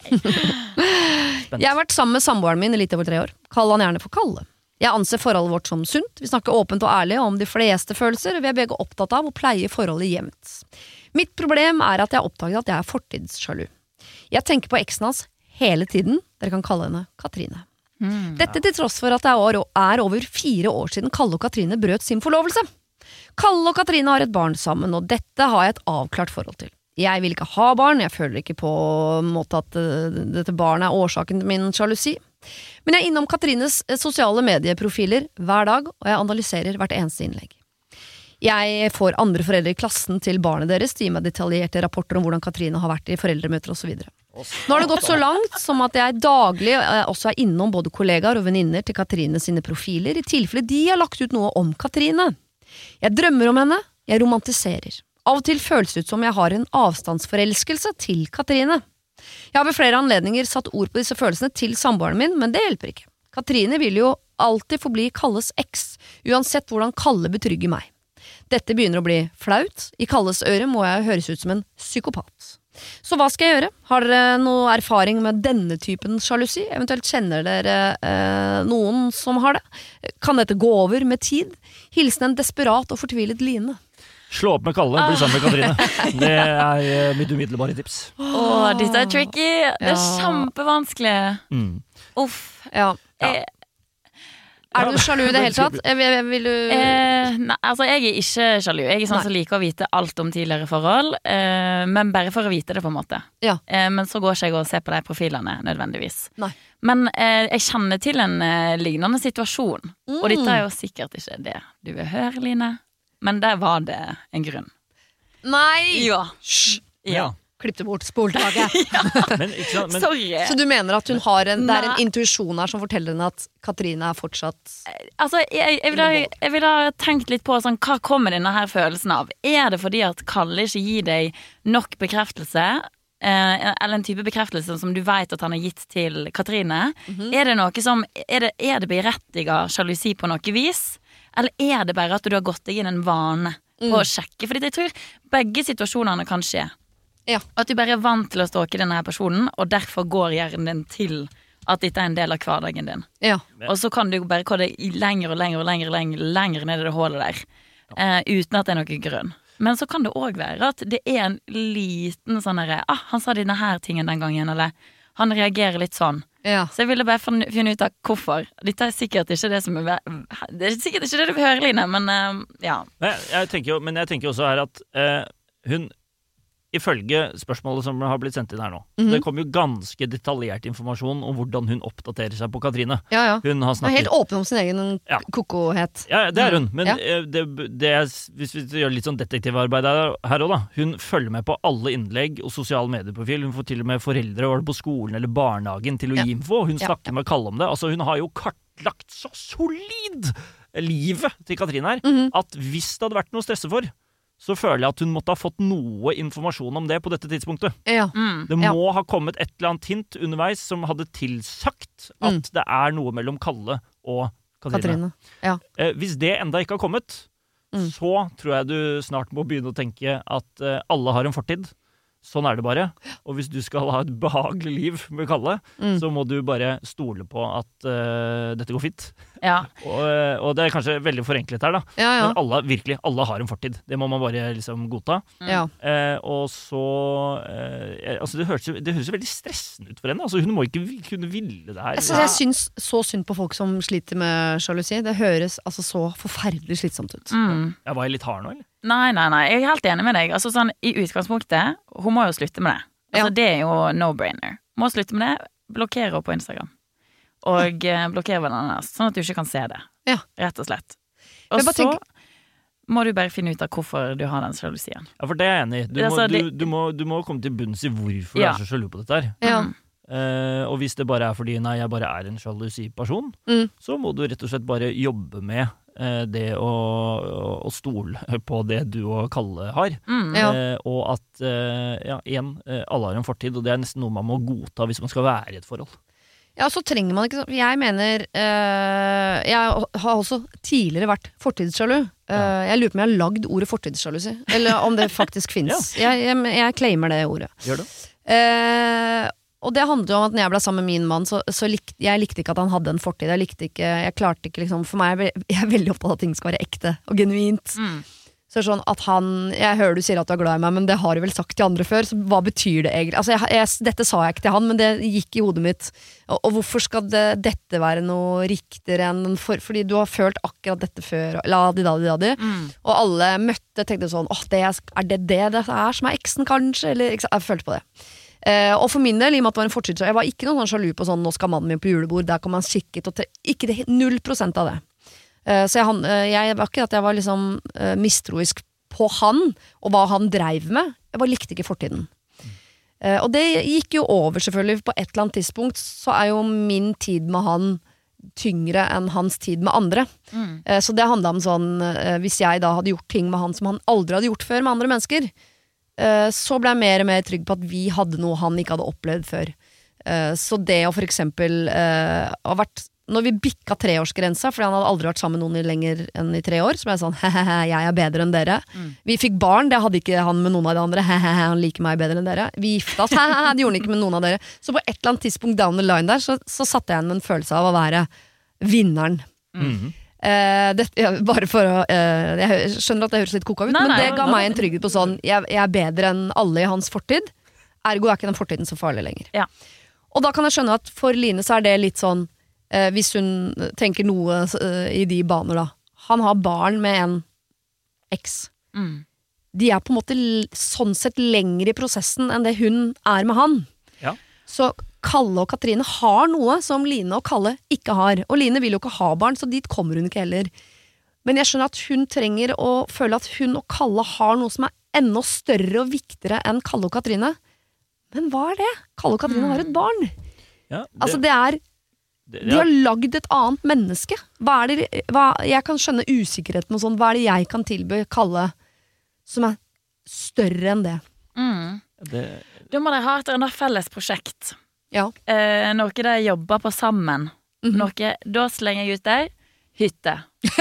Ok. Jeg har vært sammen med samboeren min i litt over tre år. Kall han gjerne for Kalle. Jeg anser forholdet vårt som sunt. Vi snakker åpent og ærlig om de fleste følelser, og vi er begge opptatt av å pleie forholdet jevnt. Mitt problem er at jeg har oppdaget at jeg er fortidssjalu. Jeg tenker på eksen hans hele tiden. Dere kan kalle henne Katrine. Mm, Dette til tross for at det er over fire år siden Kalle og Katrine brøt sin forlovelse. Kalle og Katrine har et barn sammen, og dette har jeg et avklart forhold til. Jeg vil ikke ha barn, jeg føler ikke på en måte at uh, dette barnet er årsaken til min sjalusi. Men jeg er innom Katrines sosiale medieprofiler hver dag, og jeg analyserer hvert eneste innlegg. Jeg får andre foreldre i klassen til barnet deres, de gir meg detaljerte rapporter om hvordan Katrine har vært i foreldremøter og så videre. Nå har det gått så langt som at jeg daglig også er innom både kollegaer og venninner til Katrine sine profiler, i tilfelle de har lagt ut noe om Katrine. Jeg drømmer om henne, jeg romantiserer. Av og til føles det ut som jeg har en avstandsforelskelse til Katrine. Jeg har ved flere anledninger satt ord på disse følelsene til samboeren min, men det hjelper ikke. Katrine vil jo alltid forbli Kalles eks, uansett hvordan Kalle betrygger meg. Dette begynner å bli flaut. I Kalles øre må jeg høres ut som en psykopat. Så hva skal jeg gjøre? Har dere noe erfaring med denne typen sjalusi? Eventuelt kjenner dere eh, noen som har det? Kan dette gå over med tid? Hilsen en desperat og fortvilet Line. Slå opp med Kalle, bli sammen med Katrine. Det er mitt umiddelbare tips. Åh, dette er tricky. Det er kjempevanskelig. Mm. Uff. Ja. Jeg, Er du sjalu i det hele tatt? Jeg, jeg, vil du... eh, nei, altså jeg er ikke sjalu. Jeg er sånn som liker å vite alt om tidligere forhold, eh, men bare for å vite det på en måte. Ja. Eh, men så går ikke jeg og ser på de profilene nødvendigvis. Nei. Men eh, jeg kjenner til en eh, lignende situasjon, mm. og dette er jo sikkert ikke det du vil høre, Line. Men der var det en grunn. Nei! Ja. Ja. Klipp det bort, spol tilbake. Ja. Men, ikke sant, men, Sorry. Så du mener at hun har en, det er en Nei. intuisjon her som forteller henne at Katrine er fortsatt... Altså, jeg, jeg, vil ha, jeg vil ha tenkt litt på sånn, hva kommer denne her følelsen av? Er det fordi at Kalle ikke gir deg nok bekreftelse, eh, eller en type bekreftelse som du vet at han har gitt til Katrine? Mm-hmm. Er det noe som, er det, er det berettiget sjalusi på noe vis? Eller er det bare at du har gått deg inn en vane på mm. å sjekke? Fordi jeg tror begge situasjonene kan skje. Ja. At du bare er vant til å stalke denne personen, og derfor går hjernen din til at dette er en del av hverdagen din. Ja. Og så kan du bare gå deg lenger og lenger og lenger, lenger, lenger ned i det hålet der, eh, uten at det er noe grunn. Men så kan det også være at det er en liten sånn der, ah, han sa denne her tingen den gangen, eller han reagerer litt sånn. Ja. Så jeg ville bare finne ut av hvorfor. Dette er sikkert ikke det som er Det er sikkert ikke det du vil høre, Line, men uh, ja. Jeg, jeg tenker jo, men jeg tenker også her at uh, hun, ifølge spørsmålet som har blitt sendt inn her nå, mm-hmm. det kommer jo ganske detaljert informasjon om hvordan hun oppdaterer seg på Katrine. Ja, ja. Hun har snakket... Hun er helt åpen om sin egen ja. kokohet. Ja, det er hun. Men ja. det, det er, hvis vi gjør litt sånn detektivarbeid her også da, hun følger med på alle innlegg og sosiale medieprofil. Hun får til og med foreldre var det på skolen eller barnehagen til å gi ja. info. Hun snakker ja. med Kalle om det. Altså, hun har jo kartlagt så solid livet til Katrine her, mm-hmm. at hvis det hadde vært noe å stresse for, så føler jeg at hun måtte ha fått noe informasjon om det på dette tidspunktet. Ja. Mm. Det må ja. ha kommet et eller annet hint underveis som hadde tilsagt at mm. det er noe mellom Kalle og Katrine. Katrine. Ja. Eh, hvis det enda ikke har kommet, mm. så tror jeg du snart må begynne å tenke at eh, alle har en fortid. Sånn er det bare. Og hvis du skal ha et behagelig liv med Kalle, mm. så må du bare stole på at uh, dette går fint. Ja. og, og det er kanskje veldig forenklet her, da. Ja, ja. Men alle, virkelig, alle har en fortid. Det må man bare liksom godta. Ja. Uh, og så uh, altså det, høres, det høres jo veldig stressende ut for henne. Altså, hun må ikke kunne ville det her. Altså, jeg syns så synd på folk som sliter med sjalusi. Det høres altså så forferdelig slitsomt ut. Mm. Ja, var jeg litt hard nå, eller? Nei, nei, nei, jeg er helt enig med deg. Altså sånn, i utgangspunktet, hun må jo slutte med det. Altså, ja. det er jo no-brainer. Må slutte med det, blokkere henne på Instagram. Og ja. blokkere hverandre hennes, sånn at du ikke kan se det. Ja. Rett og slett. Og så tenker... må du bare finne ut av hvorfor du har den sjalusien. Ja, for det er jeg enig i. Du, altså, du, du, du må komme til bunns i hvorfor ja. du er så sjalu på dette her. Ja. Mm. Uh, og hvis det bare er fordi nei, jeg bare er en sjalusi-person, mm. så må du rett og slett bare jobbe med uh, det å, å stole på det du og Kalle har. Mm. Ja. Uh, og at uh, ja, igjen, uh, alle har en fortid, og det er nesten noe man må godta hvis man skal være i et forhold. Ja, så trenger man ikke. Jeg mener uh, jeg har også tidligere vært fortidssjalu. Uh, ja. Jeg lurer på om jeg har lagd ordet fortidssjalusi, eller om det faktisk finnes. ja. jeg, jeg, jeg claimer det ordet. Gjør det. Eh, og det handler jo om at når jeg ble sammen med min mann, så, så lik, jeg likte ikke at han hadde en fortid. Jeg likte ikke, jeg klarte ikke liksom, for meg, jeg er, jeg er veldig opptatt av at ting skal være ekte og genuint. Mm. Så sånn at han, jeg hører du sier at du er glad i meg, men det har du vel sagt til andre før, så hva betyr det egentlig? Altså, jeg, jeg, dette sa jeg ikke til han, men det gikk i hodet mitt. Og, og hvorfor skal det, dette være noe riktigere enn for, fordi du har følt akkurat dette før, la di da di da di. Mm. Og alle møtte, tenkte sånn, åh, det er, er det det det er som er eksen kanskje? Eller, jeg følte på det. Uh, og for min del, i og med at det var en fortid, så jeg var ikke noen sånn sjalu på sånn, nå skal mannen min på julebord, der kan man kikket, og ikke det, null prosent av det. Uh, så jeg, uh, jeg var ikke at jeg var liksom uh, mistroisk på han, og hva han dreiv med. Jeg bare likte ikke fortiden. Mm. Uh, og det gikk jo over selvfølgelig, på et eller annet tidspunkt, så er jo min tid med han tyngre enn hans tid med andre. Mm. Uh, så det handlet om sånn, uh, hvis jeg da hadde gjort ting med han som han aldri hadde gjort før med andre mennesker, så ble jeg mer og mer trygg på at vi hadde noe han ikke hadde opplevd før. Så det å for eksempel ha vært, når vi bikka treårsgrensa, fordi han hadde aldri vært sammen med noen i lenger enn i tre år, så ble jeg sånn, hehehe, jeg er bedre enn dere. Mm. Vi fikk barn, det hadde ikke han med noen av de andre, hehehe, han liker meg bedre enn dere. Vi gifta oss, hehehe, det gjorde han ikke med noen av dere. Så på et eller annet tidspunkt down the line der, så, så satte jeg igjen med en følelse av å være vinneren. Mm. Uh, det, ja, bare for å uh, jeg skjønner at det høres litt koka ut, nei, men det ga nei, meg en trygghet på sånn jeg, jeg er bedre enn alle i hans fortid, ergo er ikke den fortiden så farlig lenger. Ja. Og da kan jeg skjønne at for Line så er det litt sånn uh, hvis hun tenker noe uh, i de baner da, han har barn med en eks mm. de er på en måte sånn sett lenger i prosessen enn det hun er med han. Ja. Så Kalle og Katrine har noe som Line og Kalle ikke har. Og Line vil jo ikke ha barn, så dit kommer hun ikke heller. Men jeg skjønner at hun trenger å føle at hun og Kalle har noe som er enda større og viktigere enn Kalle og Katrine. Men hva er det? Kalle og Katrine mm. har et barn. Ja, det, altså det er det, ja. De har lagd et annet menneske. Hva er det, hva, jeg kan skjønne usikkerheten og sånn. Hva er det jeg kan tilby Kalle som er større enn det? Mm. det Da må de ha et annet felles prosjekt. Ja. Eh, noe de jobber på sammen. Mm-hmm. Noe, da slenger jeg ut der hytte.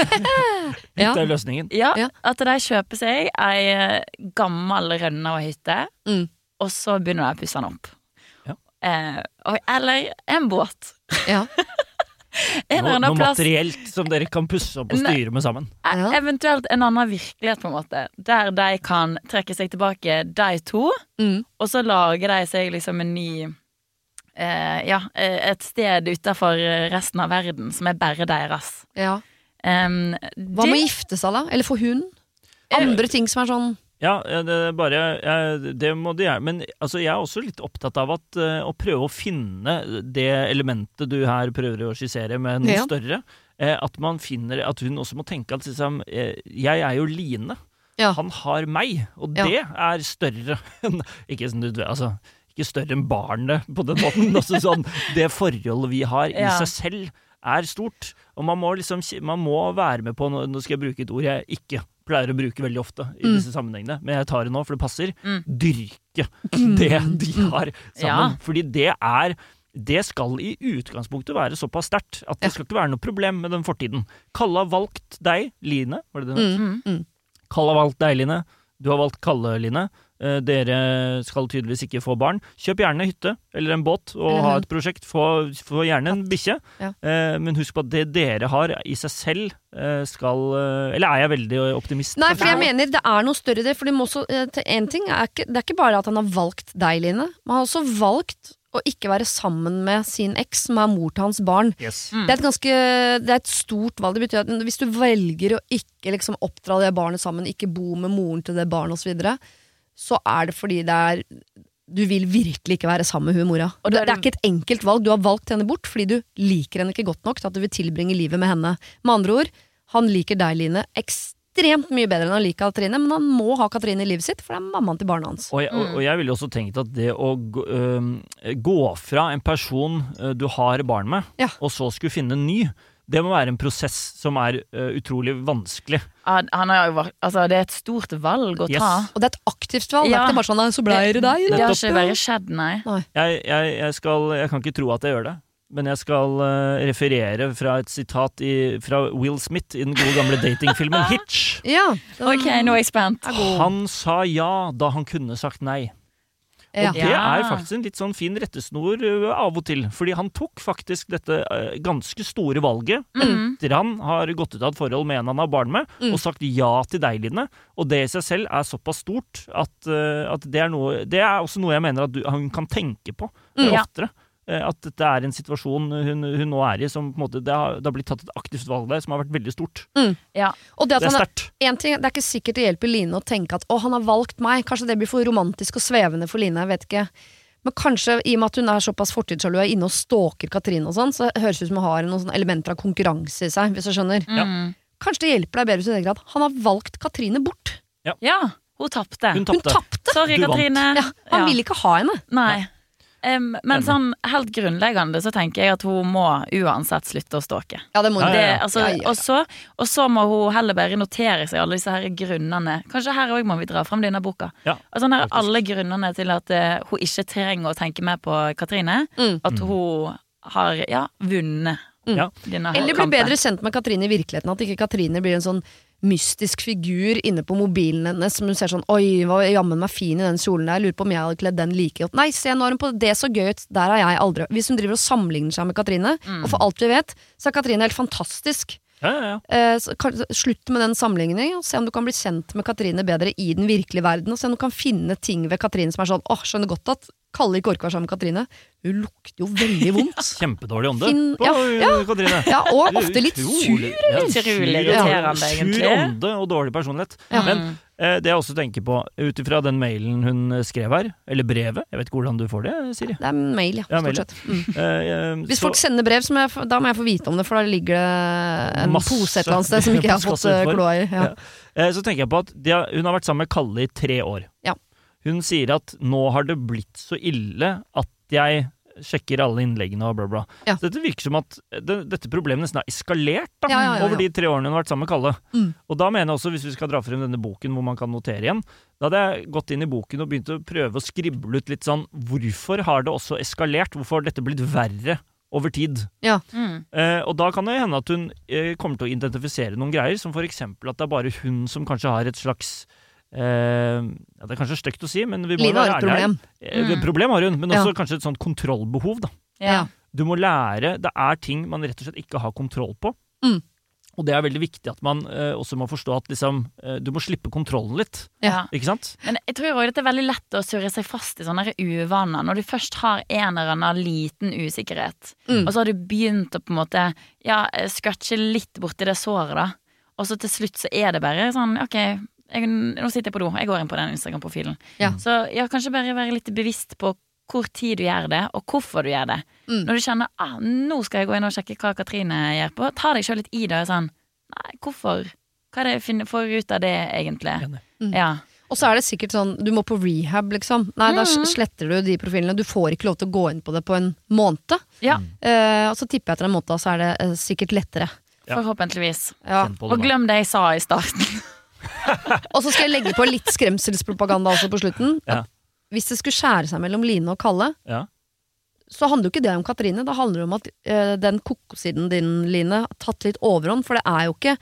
Hytte er løsningen. Ja, ja, at de kjøper seg ei gammel rønne og hytte, mm. og så begynner de å pusse den opp. Ja. Eh, og, eller en båt. Ja. en Nå, noe plass. Materielt som dere kan pusse opp og styre med sammen. Ja. Eventuelt en annen virkelighet på en måte, der de kan trekke seg tilbake, de to, mm. og så lager de seg liksom en ny Uh, ja, et sted utenfor resten av verden som er bare deres. Ja. Um, Hva med å gifte seg da? Eller få hund? Andre uh, ting som er sånn Ja, det er bare jeg, det må de gjøre. Men altså, jeg er også litt opptatt av at, uh, å prøve å finne det elementet du her prøver å skissere med noe ja. større. Uh, at man finner At hun også må tenke at liksom, uh, jeg er jo Line. Ja. Han har meg, og ja. det er større enn Ikke sånn, du altså ikke større enn barnet på den måten. Også sånn, det forholdet vi har i ja. seg selv er stort. Og man må liksom, man må være med på, nå skal jeg bruke et ord jeg ikke pleier å bruke veldig ofte i mm. disse sammenhengene, men jeg tar det nå, for det passer. Mm. Dyrke det de har sammen. Ja. Fordi det er, det skal i utgangspunktet være såpass sterkt at det skal ikke være noe problem med den fortiden. Kalle har valgt deg, Line, var det det det? Mm. Mm. Kalle har valgt deg, Line. Du har valgt Kalle, Line. Uh, dere skal tydeligvis ikke få barn. Kjøp gjerne hytte eller en båt og mm-hmm. ha et prosjekt. Få, få gjerne en bikkje. Ja. Uh, men husk på at det dere har i seg selv uh, skal uh, Eller er jeg veldig optimist? Nei, for jeg mener det er noe større i det. For det, må også, uh, en ting er ikke, det er ikke bare at han har valgt deg, Line. Man har også valgt å ikke være sammen med sin eks, som er mor til hans barn. Yes. Mm. Det er et ganske Det er et stort valg. Det betyr at hvis du velger å ikke liksom oppdra det barnet sammen, ikke bo med moren til det barnet og så videre, så er det fordi det er du vil virkelig ikke være sammen med hun mora. Og det, det er ikke et enkelt valg. Du har valgt henne bort fordi du liker henne ikke godt nok til at du vil tilbringe livet med henne. Med andre ord, han liker deg, Line, ekstremt mye bedre enn han liker Katrine, men han må ha Katrine i livet sitt, for det er mammaen til barna hans. Og jeg, og, og jeg ville også tenkt at det å gå, øh, gå fra en person øh, du har barn med, ja. og så skulle finne en ny, det må være en prosess som er uh, utrolig vanskelig. Ja, han har jo, altså, det er et stort valg å yes. ta. Og det er et aktivt valg. Ja. Det er ikke bare sånn, så ble det deg. Det har ikke vært skjedd, nei. nei. Jeg, jeg, jeg, skal, jeg kan ikke tro at jeg gjør det, men jeg skal uh, referere fra et sitat i, fra Will Smith i den gode gamle datingfilmen Hitch. Ja. Ok, nå er jeg spent. Han sa ja da han kunne sagt nei. Og det Ja. er faktisk en litt sånn fin rettesnor uh, av og til, fordi han tok faktisk dette uh, ganske store valget Mm. etter han har gått ut av et forhold med en han har barn med, Mm. og sagt ja til deg, Line. Og det i seg selv er såpass stort at, uh, at det er noe Det er også noe jeg mener at du, hun kan tenke på uh, Mm. Ja. oftere. Uh, at dette er en situasjon hun, hun nå er i, som på en måte det har, det har blitt tatt et aktivt valg der som har vært veldig stort. Ja. Og det, at Det er han er, sterkt. en ting, det er ikke sikkert det hjelper Line å tenke at å, han har valgt meg. Kanskje det blir for romantisk og svevende for Line. Jeg vet ikke. Men kanskje, i og med at hun er såpass fortidssjalu og er inne og stalker Katrine og sånn, så høres det ut som hun har noen sånne elementer av konkurranse i seg, hvis du skjønner. Mm. Kanskje det hjelper deg bedre hvis du tenker at han har valgt Katrine bort. Ja, hun tappte. Hun Hun tapte. tapte! Sorry, Du vant. Katrine. Ja, han Ja. vil ikke ha henne. Nei. Um, men Enig. sånn helt grunnleggende så tenker jeg at hun må uansett slutte å stalke. Ja, det må Ja, hun. ja, Det, ja. altså, Ja, ja, ja. Og, så, og så må hun heller bare notere seg alle disse her grunnene. Kanskje her også må vi dra frem denne boka. Ja, Altså, her er faktisk. alle grunnene til at eh, hun ikke trenger å tenke mer på Katrine. Mm. At hun har ja, vunnet Ja. denne Eller bli kampen. bedre kjent med Katrine i virkeligheten. At ikke Katrine blir en sånn mystisk figur inne på mobilen hennes som hun ser sånn oi, hva jammen meg fin i den kjolen der. Jeg lurer på om jeg hadde kledd den like godt. Nei, se nå er hun på det så gøy ut. Der har jeg aldri. Hvis hun driver og sammenligner seg med Katrine, Mm. og for alt vi vet, så er Katrine helt fantastisk. Ja, ja, ja. Eh, så, kan, slutt med den sammenligningen, og se om du kan bli kjent med Katrine bedre i den virkelige verden, og se om du kan finne ting ved Katrine som er sånn åh, skjønner godt at Kalle ikke orker å være sammen med Katrine. Hun lukter jo veldig vondt. Kjempedårlig ånde Finn- på ja, uh, Katrine. Ja, og ofte litt Utrolig- sur. ja, Utrolig sur- irriterende, Sur egentlig. ånde og dårlig personlighet. Ja. Men eh, det jeg også tenker på, ut ifra den mailen hun eh, skrev her, eller brevet, jeg vet ikke hvordan du får det, Siri. Det er mail, ja, Ja, stort mail, ja. sett. Mm. Eh, eh, Hvis så- folk sender brev, så må jeg, få- da må jeg få vite om det, for da ligger det en Masse pose et eller annet sted som ikke jeg har fått postkasser uh, for. kloa i. Ja. Ja. Eh, Så tenker jeg på at de har, hun har vært sammen med Kalle i tre år. Ja. Hun sier at nå har det blitt så ille at jeg sjekker alle innleggene og bla bla. Ja. Så dette virker som at det, dette problemet nesten har eskalert da, Ja, ja, ja, ja. over de tre årene hun har vært sammen med Kalle. Mm. Og da mener jeg også, hvis vi skal dra frem denne boken hvor man kan notere igjen, da hadde jeg gått inn i boken og begynt å prøve å skrible ut litt sånn, hvorfor har det også eskalert? Hvorfor har dette blitt verre over tid? Ja. Mm. Eh, og da kan det hende at hun eh, kommer til å identifisere noen greier, som for eksempel at det er bare hun som kanskje har et slags eh, ja, det er kanskje stygt å si, men vi må Line har være et ærlige her. problem. Eh, Mm. Problem har hun, men også Ja. kanskje et sånt kontrollbehov da. Ja. Du må lære, det er ting man rett og slett ikke har kontroll på. Mm. Og det er veldig viktig at man eh, også må forstå at liksom, eh, du må slippe kontrollen litt, Ja. ikke sant? Men jeg tror også det er veldig lett å surre seg fast i sånne her uvaner når du først har en eller annen liten usikkerhet, Mm. og så har du begynt å på en måte ja, scratche litt borti det såret da, og så til slutt så er det bare sånn, ok, jeg, nå sitter jeg på do, jeg går inn på den Instagram-profilen. Ja. Så ja, kanskje bare være litt bevisst på hvor tid du gjør det, og hvorfor du gjør det. Mm. Når du kjenner, ah, nå skal jeg gå inn og sjekke hva Katrine gjør på, ta deg selv litt i det og sånn, nei, hvorfor? Hva er det jeg finner for ut av det egentlig? Enig. Mm. Ja. Og så er det sikkert sånn, du må på rehab, liksom. Nei, da Mm. sletter du de profilene. Du får ikke lov til å gå inn på det på en måned. Ja, Eh, og så tipper jeg etter en måned, så er det eh, sikkert lettere. Ja. forhåpentligvis. Ja. Kjenn på Og det bare. glem det jeg sa i starten. Og så skal jeg legge på litt skremselspropaganda også på slutten. Ja. At hvis det skulle skjære seg mellom Line og Kalle, Ja. så handler jo ikke det om Katrine. Det handler om at eh, den kokosiden din, Line, har tatt litt overhånd. For det er jo ikke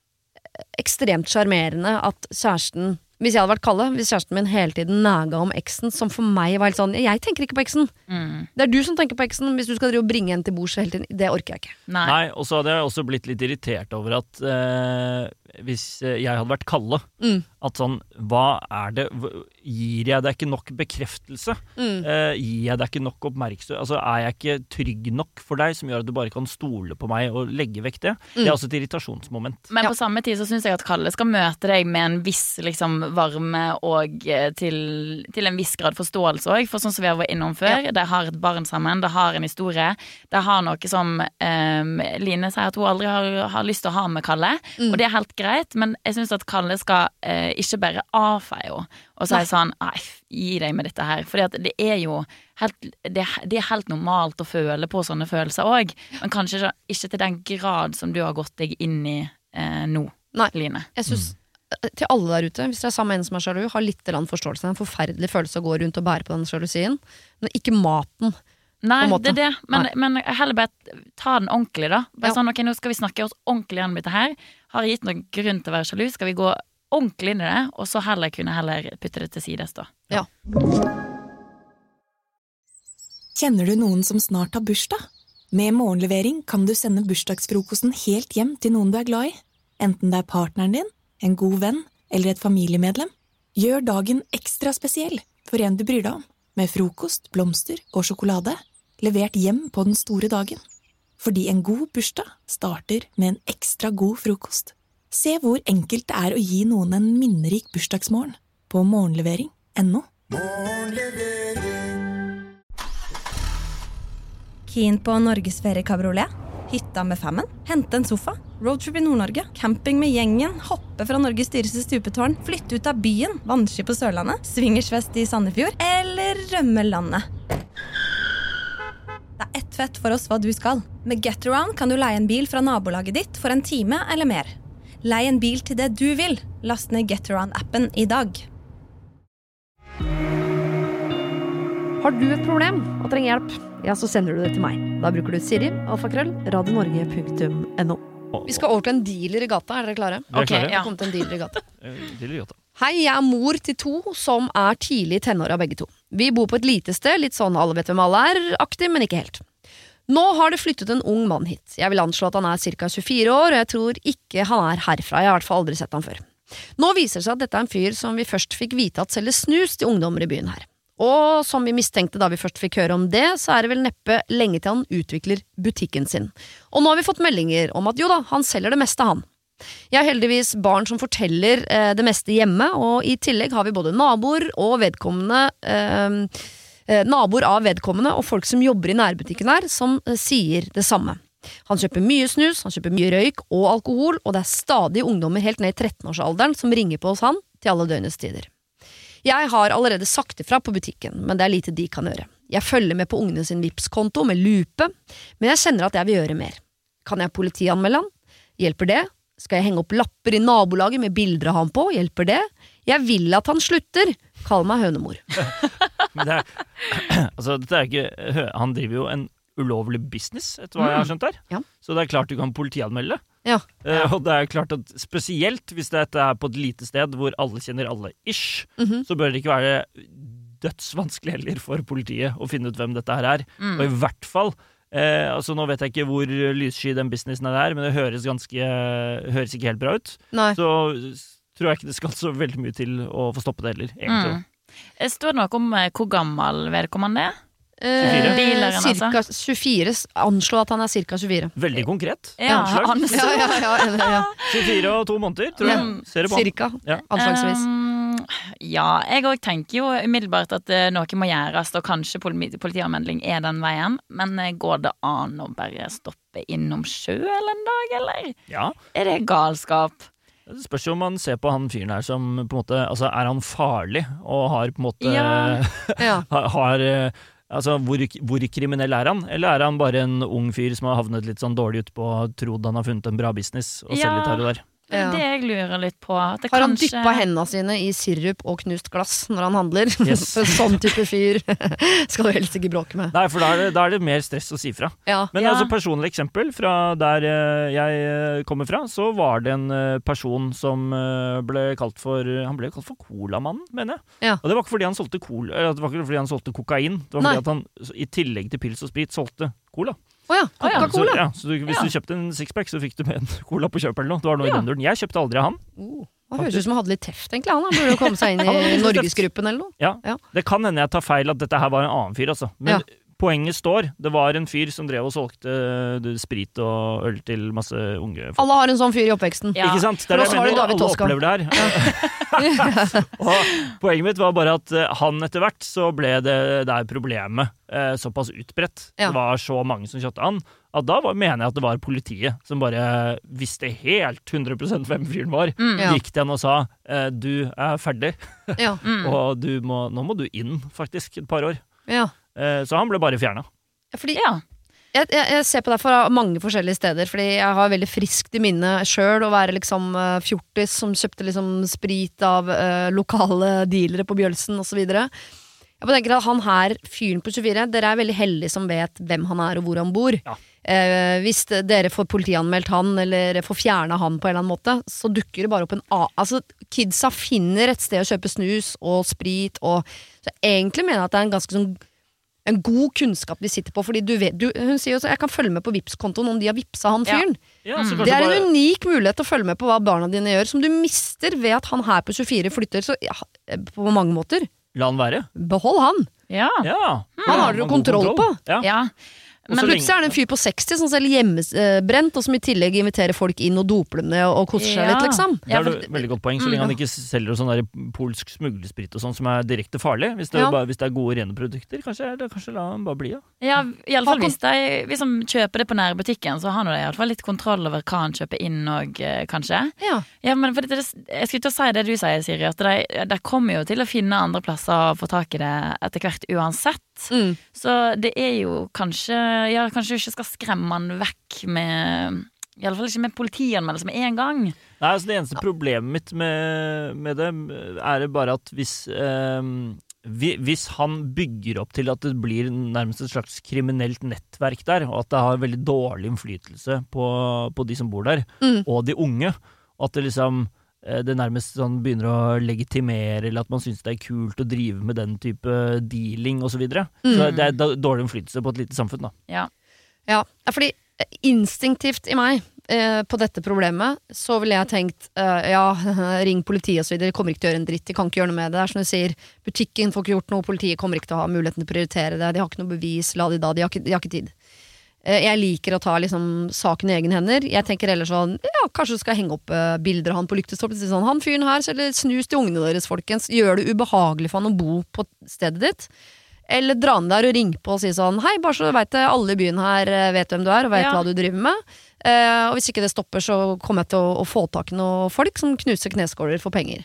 ekstremt sjarmerende at kjæresten Hvis jeg hadde vært Kalle, hvis kjæresten min hele tiden naga om eksen, som for meg var helt sånn Jeg tenker ikke på eksen. Mm. Det er du som tenker på eksen. Hvis du skal drive og bringe henne til bords hele tiden, det orker jeg ikke. Nei. Nei, og så hadde jeg også blitt litt irritert over at eh, hvis jeg hadde vært Kalle, Mm. at sånn, hva er det, hva- gir jeg deg ikke nok bekreftelse? Mm. Eh, gir jeg deg ikke nok oppmerksomhet? Altså, er jeg ikke trygg nok for deg, som gjør at du bare kan stole på meg og legge vekk det? Det Mm. er også et irritasjonsmoment. Men Ja. på samme tid så syns jeg at Kalle skal møte deg med en viss liksom, varme og eh, til, til en viss grad forståelse òg. For sånn som vi har vært innom før, de har et barn sammen, de har en historie. De har noe som eh, Line sier at hun aldri har, har lyst til å ha med Kalle. Mm. Og det er helt greit, men jeg syns at Kalle skal eh, ikke bare avfeie henne og si Nei. sånn Nei, gi deg med dette her. For det er jo helt, det, det er helt normalt å føle på sånne følelser òg. Men kanskje ikke, ikke til den grad som du har gått deg inn i eh, nå, Nei. Line. Jeg synes, til alle der ute, hvis dere er sammen med en som er sjalu, har litt eller annen forståelse. Det er en forferdelig følelse å gå rundt og bære på den sjalusien. Men ikke maten. Nei, på en måte. det er det. Men, men heller bare ta den ordentlig, da. Bare Ja. sånn, ok, nå skal vi snakke oss ordentlig gjennom dette her. Har jeg gitt noen grunn til å være sjalu? Skal vi gå ordentlig inn i det, og så heller kunne heller putte det til sides, da. Ja. Kjenner du noen som snart har bursdag? Med morgenlevering kan du sende bursdagsfrokosten helt hjem til noen du er glad i. Enten det er partneren din, en god venn eller et familiemedlem. Gjør dagen ekstra spesiell for en du bryr deg om. Med frokost, blomster og sjokolade. Levert hjem på den store dagen. Fordi en god bursdag starter med en ekstra god frokost. Se hvor enkelt det er å gi noen en minnerik bursdagsmorgen på morgenlevering punktum no. Keen på Norgesferie kabriolet? Hytta med femmen? Hente en sofa? Roadtrip i Nord-Norge? Camping med gjengen? Hoppe fra Norges dyreste stupetårn? Flytte ut av byen? Vannski på Sørlandet? Swingersfest i Sandefjord? Eller rømme landet? Det er ett fett for oss hva du skal. Med Getaround kan du leie en bil fra nabolaget ditt for en time eller mer. Leie en bil til det du vil. Last ned Getaround-appen i dag. Har du et problem og trenger hjelp, ja, så sender du det til meg. Da bruker du Siri, alfakrøll, radionorge punktum no. Vi skal over til en dealer i gata, er dere klare? Ok, ja. Kom til en dealer i gata. Dealer i gata. Hei, jeg er mor til to som er tidlig i tenåra begge to. Vi bor på et lite sted, litt sånn alle vet hvem alle er-aktig, men ikke helt. Nå har det flyttet en ung mann hit. Jeg vil anslå at han er cirka tjuefire år, og jeg tror ikke han er herfra. Jeg har i hvert fall aldri sett han før. Nå viser det seg at dette er en fyr som vi først fikk vite at selger snus til ungdommer i byen her. Og som vi mistenkte da vi først fikk høre om det, så er det vel neppe lenge til han utvikler butikken sin. Og nå har vi fått meldinger om at jo da, han selger det meste han. Jeg har heldigvis barn som forteller eh, det meste hjemme, og i tillegg har vi både naboer og vedkommende eh, eh, naboer av vedkommende og folk som jobber i nærbutikken her, som eh, sier det samme. Han kjøper mye snus, han kjøper mye røyk og alkohol, og det er stadig ungdommer helt ned i trettenårsalderen som ringer på hos han til alle døgnets tider. Jeg har allerede sagt ifra på butikken, men det er lite de kan gjøre. Jeg følger med på ungene sin Vipps-konto med lupe, men jeg kjenner at jeg vil gjøre mer. Kan jeg politianmelde han? Hjelper det? Skal jeg henge opp lapper i nabolaget med bilder av han på? Hjelper det? Jeg vil at han slutter. Kall meg hønemor. Men det er, altså, dette er ikke, han driver jo en ulovlig business, etter hva jeg har skjønt her. Ja. Så det er klart du kan politianmelde. Ja. Uh, og det er klart at spesielt hvis dette er på et lite sted hvor alle kjenner alle ish, Mhm. så bør det ikke være dødsvanskelig heller for politiet å finne ut hvem dette her er. Mm. Og i hvert fall, eh, altså nå vet jeg ikke hvor lyssky den businessen er, men det høres ganske, høres ikke helt bra ut. Nei. Så tror jeg ikke det skal så veldig mye til å få stoppe det heller, egentlig. Mm. Står det noe om eh, hvor gammel vedkommende er? tjuefire. Bileren, altså. Cirka tjuefire, anslå at han er cirka tjuefire. Veldig konkret. Ja, Anslag. anslag. Ja, ja, ja, ja. tjuefire og to måneder, tror jeg. Ja. Ser det på. Cirka, Ja. anslagsvis. Um, ja, jeg også tenker jo umiddelbart at uh, noe må gjøres, og kanskje politi- politianmelding er den veien, men uh, går det an å bare stoppe innom sjøl en dag, eller? Ja. Er det galskap? Det spørs jo om man ser på han fyren her som på en måte, altså er han farlig og har på en måte Ja. Ja. har, har altså hvor, hvor kriminell er han? Eller er han bare en ung fyr som har havnet litt sånn dårlig ut på og trodd han har funnet en bra business og Ja. selger litt her og der? Det er det jeg lurer litt på. At det Har han kanskje... dyppet hendene sine i sirup og knust glass når han handler? Yes. Sånn type fyr skal du helst ikke bråke med. Nei, for da er, det, da er det mer stress å si fra. Ja. Men Ja. altså personlig eksempel fra der eh, jeg eh, kommer fra, så var det en eh, person som eh, ble kalt for Han ble kalt for Colamannen, mener jeg. Ja. Og det var ikke fordi han solgte cola, eller det var ikke fordi han solgte kokain. Det var Nei. fordi at han i tillegg til pils og sprit solgte cola. Åja, Coca-Cola. Så, ja, så du, hvis Ja. du kjøpte en sixpack, så fikk du med en cola på kjøpet eller noe. Det var noe Ja. i den duren. Jeg kjøpte aldri av han. Oh, han høres ut som han hadde litt teft, egentlig. Han, han burde jo komme seg inn Han hadde i litt teft. Norgesgruppen eller noe. Ja. Ja. Det kan hende jeg tar feil at dette her var en annen fyr, altså. Men Ja. poenget står. Det var en fyr som drev og solgte uh, sprit og øl til masse unge folk. Alle har en sånn fyr i oppveksten. Ja. Ikke sant? Det For er det oss jeg var det mener. David Alle Toska. opplever det her. Og poenget mitt var bare at uh, han etter hvert så ble det der problemet uh, såpass utbredt. Ja. Det var så mange som kjøpte han. At da var, mener jeg at det var politiet som bare visste helt hundre prosent hvem fyren var. Mm. Ja. Gikk til han og sa uh, du er ferdig, Ja. Mm. og du må, nå må du inn faktisk et par år. Ja. Uh, så han ble bare fjernet. Fordi Ja. jeg, jeg, jeg ser på deg fra mange forskjellige steder, fordi jeg har veldig friskt i minne selv å være liksom eh, fjortis som kjøpte liksom sprit av eh, lokale dealere på Bjølsen og så videre. Jeg bare tenker at han her, fyren på tjuefire, dere er veldig heldige som vet hvem han er og hvor han bor. Ja. Eh, hvis dere får politianmeldt han, eller får fjernet han på en eller annen måte, så dukker det bare opp en A. Altså, kidsa finner et sted å kjøpe snus og sprit, og så egentlig mener jeg at det er en ganske sånn en god kunnskap de sitter på, fordi du vet, du, hun sier jo så, jeg kan følge med på Vipps-kontoen om de har vipsa han fyren. Ja. Ja, så Det er en bare... unik mulighet til å følge med på hva barna dine gjør, som du mister ved at han her på tjuefire flytter, så ja, på mange måter. La han være. Behold han. Ja. Ja. Han har dere jo kontroll på. Ja. Ja. Men plutselig er det en fyr på seksti som selger hjemmebrent, og som i tillegg inviterer folk inn og doper dem ned og koser seg Ja. litt, liksom. Det er et veldig godt poeng, så lenge han ikke selger sånn der polsk smuglersprit og sånn som er direkte farlig. Hvis det, Ja. er, bare, hvis det er gode rene produkter, kanskje, er det, kanskje la han bare bli, ja. Ja, i alle fall hvis de hvis de kjøper det på nærbutikken, så har han i alle fall litt kontroll over hva han kjøper inn og kanskje. Ja. Ja, men for det, jeg skulle til å si det du sier, Siri, at de, de kommer jo til å finne andre plasser og få tak i det etter hvert uansett. Mm. Så det er jo kanskje, ja, kanskje ikke skal skremme han vekk med, i alle fall ikke med politianmeldelse med en gang. Nei, altså det eneste problemet mitt med, med det er bare at hvis, eh, vi, hvis han bygger opp til at det blir nærmest et slags kriminelt nettverk der, og at det har veldig dårlig innflytelse på, på de som bor der, Mm. og de unge, at det liksom det nærmest sånn begynner å legitimere, eller at man synes det er kult å drive med den type dealing og så videre. Mm. Så det er da- dårlig innflytelse på et lite samfunn da. Ja. Ja, fordi instinktivt i meg eh, på dette problemet, så ville jeg tenkt eh, ja, ring politiet og så videre, de kommer ikke til å gjøre en dritt, de kan ikke gjøre noe med det. Det er som du sier, butikken får ikke gjort noe, politiet kommer ikke til å ha muligheten til å prioritere det, de har ikke noe bevis, la de da, de har ikke, de har ikke tid. Eh, jeg liker å ta liksom saken i egen hender. Jeg tenker heller sånn, ja, kanskje du skal henge opp eh, bilder av han på lyktestolpen, si sånn, han fyren her, så eller snus til ungene deres, folkens, gjør det ubehagelig for han å bo på stedet ditt. Eller dra han der og ringe på og si sånn, hei, bare så vet jeg, alle i byen her vet hvem du er, og vet Ja. hva du driver med. Eh, og hvis ikke det stopper, så kommer jeg til å, å få tak i noen folk som knuser kneskåler for penger.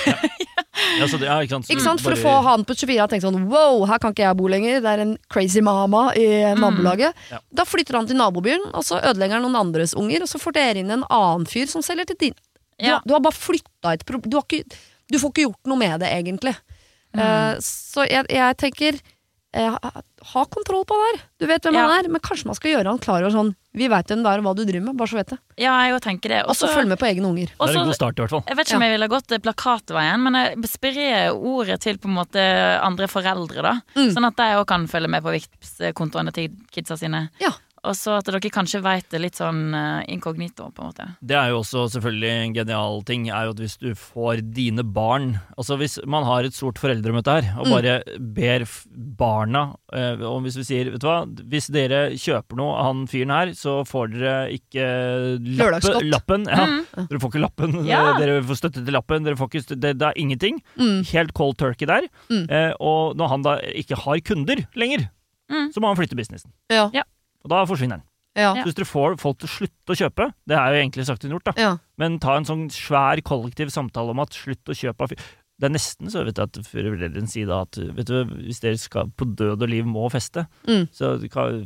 Ja, så det, ja, ikke sant? Så Ikke sant? For bare- å få han på tjuefire og tenke sånn, wow, her kan ikke jeg bo lenger, det er en crazy mama i nabolaget. Ja. Da flytter han til nabobyen, og så ødelegger han noen andres unger, og så får dere inn en annen fyr som selger til din. Du, Ja. du har bare flyttet et problem, du, har ikke, du får ikke gjort noe med det egentlig. Eh, så jeg, jeg tenker, eh, ha kontroll på det her. Du vet hvem Ja. han er, men kanskje man skal gjøre han klar og sånn, vi vet hvem det er og hva du driver med, bare så vet det. Ja, jeg jo tenker det. Og så følg med på egne unger. Det er en Også- god start i hvert fall. Jeg vet ikke om jeg ville gått plakatveien, men jeg sprer ordet til på en måte andre foreldre, da. Mm. Sånn at de også kan følge med på Vipps-kontoene til kidsa sine. Ja. Og så at dere kanskje vet det litt sånn uh, inkognito, på en måte. Det er jo også selvfølgelig en genial ting, er jo at hvis du får dine barn, altså hvis man har et stort foreldremøte her, og Mm. bare ber f- barna, eh, og hvis vi sier, vet du hva, hvis dere kjøper noe av han fyren her, så får dere ikke lappe, Lørdagsgodt. lappen, ja, Mm. dere får ikke lappen, Ja. dere får støtte til lappen, dere får ikke støtte, det, det er ingenting, Mm. helt cold turkey der, Mm. eh, og når han da ikke har kunder lenger, Mm. så må han flytte businessen, Ja. Ja. og da forsvinner han. Ja. Så hvis dere får folk til å slutte å kjøpe, det er jo egentlig sagt og gjort da, Ja. men ta en sånn svær kollektiv samtale om at slutt å kjøpe av fyr. Det er nesten så vet du at foreldrene sier da at vet du, hvis dere skal på død og liv må feste, Mm. så du kan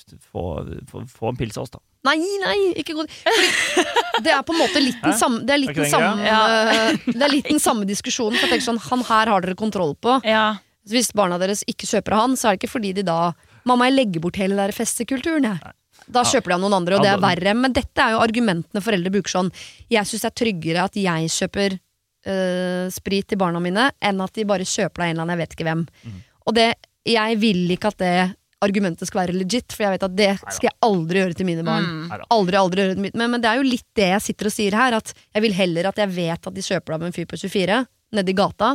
få, få, få en pils av oss da. Nei, nei, ikke gå Fordi det er på en måte litt den Hæ? samme Det er litt Er ikke den det samme greit? Det er litt den samme diskusjonen. For jeg tenker sånn, han her har dere kontroll på. Ja. Så hvis barna deres ikke kjøper av han, så er det ikke fordi de da mamma, jeg legger bort hele den der festekulturen, jeg. Da kjøper de av noen andre, og det er Ja, da- verre. Men dette er jo argumentene foreldre bruker sånn. Jeg synes det er tryggere at jeg kjøper øh, sprit til barna mine, enn at de bare kjøper deg en eller annen, jeg vet ikke hvem. Mhm. Og det, jeg vil ikke at det argumentet skal være legit, for jeg vet at det skal jeg aldri gjøre til mine barn. Mm. Neida. Aldri, aldri gjøre til mine. Men, men det er jo litt det jeg sitter og sier her, at jeg vil heller at jeg vet at de kjøper av en fyr på tjuefire, nede i gata,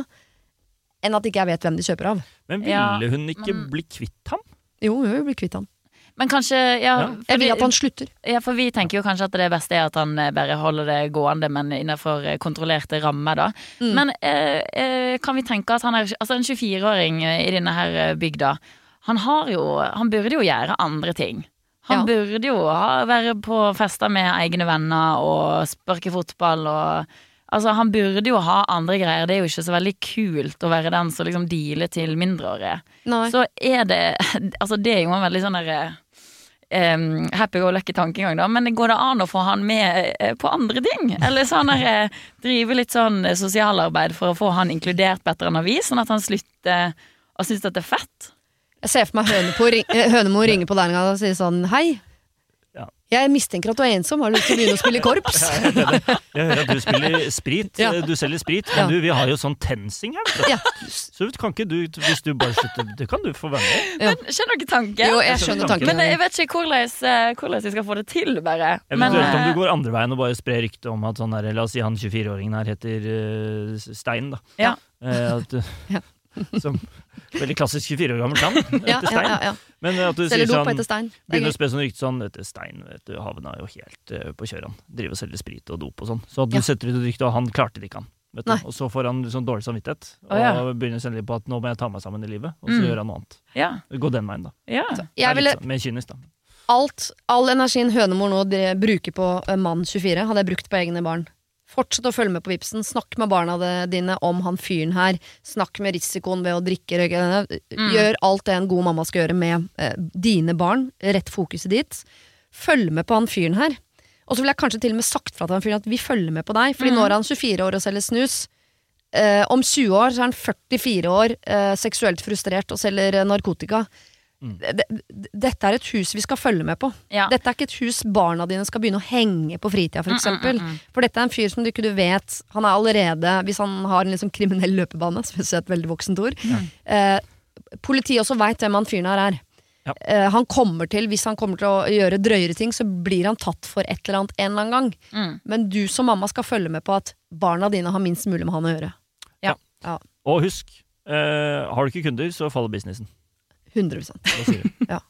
enn at ikke jeg vet hvem de kjøper av. Men Ja, ville hun ikke men- bli kvitt ham? Jo, hun vil bli kvitt han. Men kanskje ja, Ja. for Jeg vil vi- at han slutter. Ja, for vi tenker jo kanskje at det beste er at han eh, bare holder det gående, men innenfor eh, kontrollerte rammer, da. Mm. Men eh, eh, kan vi tenke at han er altså en tjuefire-åring i denne her eh, bygda, han har jo Han burde jo gjøre andre ting. Han Ja. burde jo ha, være på fester med egne venner og sparke fotball og Altså, han burde jo ha andre greier. Det er jo ikke så veldig kult å være den som liksom dealer til mindreårige. Nei. Så er det Altså, det er jo en veldig sånn derre Um, happy go lucky tankegang da, men går det an å få han med eh, på andre ting? Eller sånn der, eh, drive litt sånn eh, sosialarbeid for å få han inkludert på et eller annet vis, sånn at han slutter å synes at det er fett? Jeg ser for meg Hønemo, ring, eh, Hønemo ringe på der en gang og si sånn, hei, Ja. Jeg mistenker at du er ensom, har du lyst til å begynne å spille i korps? Ja, jeg, vet det. Jeg hører at du spiller sprit, Ja. du selger sprit, men Ja. du, vi har jo sånn tensing her. Ja. Så kan ikke du, hvis du bare slutter, det kan du få være med. Ja. Men skjønner dere tanken? Jo, jeg skjønner tanken. Men jeg vet ikke hvordan, eh, hvordan jeg skal få det til, bare. Men, Eventuelt om eh, du går andre veien og bare sprer rykte om at sånn der, la oss si han tjuefire-åringen her heter uh, Stein, da. Ja. Eh, at, Ja. Som veldig klassisk tjuefire år gammel navn, Ja, etter Stein. ja, ja, ja. Men at du Selger sier dop sånn, etter Stein. Det er begynner gøy. å spre sånn rykte sånn, dette Stein, vet du, havna jo helt uh, på kjøret. Driver og selger sprit og dop og sånn. Så at du Ja. setter ut et rykte, og han klarte det ikke han. Vet du? Nei. Og så får han sånn dårlig samvittighet, og Å, ja. begynner sendelig på at nå må jeg ta meg sammen i livet, og så Mm. gjør han noe annet. ja. Gå den veien, da. ja. Det Jeg er ville litt sånn, mer kynisk, da. alt, all energien hønemor nå dere bruker på eh, mann tjuefire, hadde jeg brukt på egne barn. Fortsett å følge med på Vipsen. Snakk med barna de- dine om han fyren her. Snakk med risikoen ved å drikke. Røyke. Gjør alt det en god mamma skal gjøre med eh, dine barn. Rett fokuset dit. Følg med på han fyren her. Og så vil jeg kanskje til og med sagt fra til han fyren at vi følger med på deg. Fordi nå er han tjuefire år og selger snus. Eh, om tjue år så er han førtifire år, eh, seksuelt frustrert og selger eh, narkotika. Det- det- Dette er et hus vi skal følge med på. Ja. Dette er ikke et hus barna dine skal begynne å henge på fritida, for Mm, eksempel. mm, mm, mm. For dette er en fyr som du ikke du vet, han er allerede, hvis han har en liksom kriminell løpebane, som er et veldig voksent ord, eh, politiet også vet hvem han fyren her er. Ja. Eh, han kommer til, hvis han kommer til å gjøre drøyere ting, så blir han tatt for et eller annet en eller annen gang. Mm. Men du som mamma skal følge med på at barna dine har minst mulig med han å gjøre. Ja. Ja, Og husk, eh, har du ikke kunder, så faller businessen. hundre prosent. Hva sier du? Ja.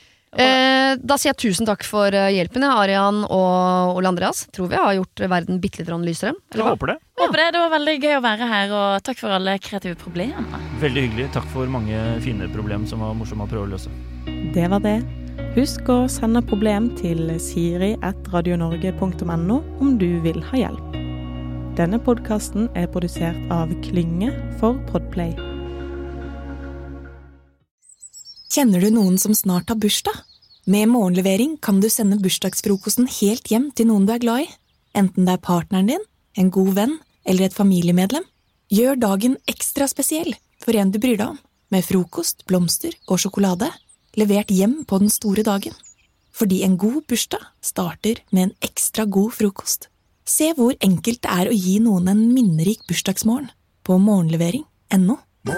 Eh, da sier jeg tusen takk for eh, hjelpen, ja, Arian og Ole Andreas. Tror vi har gjort verden bitte litt lysere. Jeg håper det. Håper det. Det var veldig gøy å være her, og takk for alle kreative problemer. Veldig hyggelig. Takk for mange fine problem som var morsomme å prøve å løse. Det var det. Husk å sende problem til siri at radionorge punktum no om du vil ha hjelp. Denne podcasten er produsert av Klynge for Podplay. Kjenner du noen som snart har bursdag? Med morgenlevering kan du sende bursdagsfrokosten helt hjem til noen du er glad i. Enten det er partneren din, en god venn eller et familiemedlem. Gjør dagen ekstra spesiell for en du bryr deg om, med frokost, blomster og sjokolade, levert hjem på den store dagen. Fordi en god bursdag starter med en ekstra god frokost. Se hvor enkelt det er å gi noen en minnerik bursdagsmorgen på morgenlevering punktum no.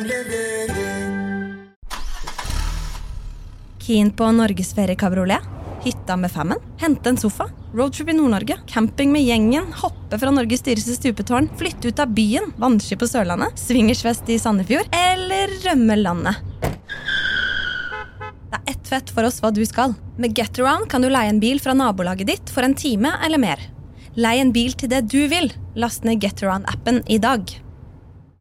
Keen på Norgesferie kabriolet? Hytta med femmen? Hente en sofa? Roadtrip i Nord-Norge? Camping med gjengen? Hoppe fra Norges dyreste stupetårn? Flytte ut av byen? Vannski på Sørlandet? Swingersfest i Sandefjord? Eller rømme landet? Det er ett fett for oss hva du skal. Med GetAround kan du leie en bil fra nabolaget ditt for en time eller mer. Lei en bil til det du vil. Last ned GetAround-appen i dag.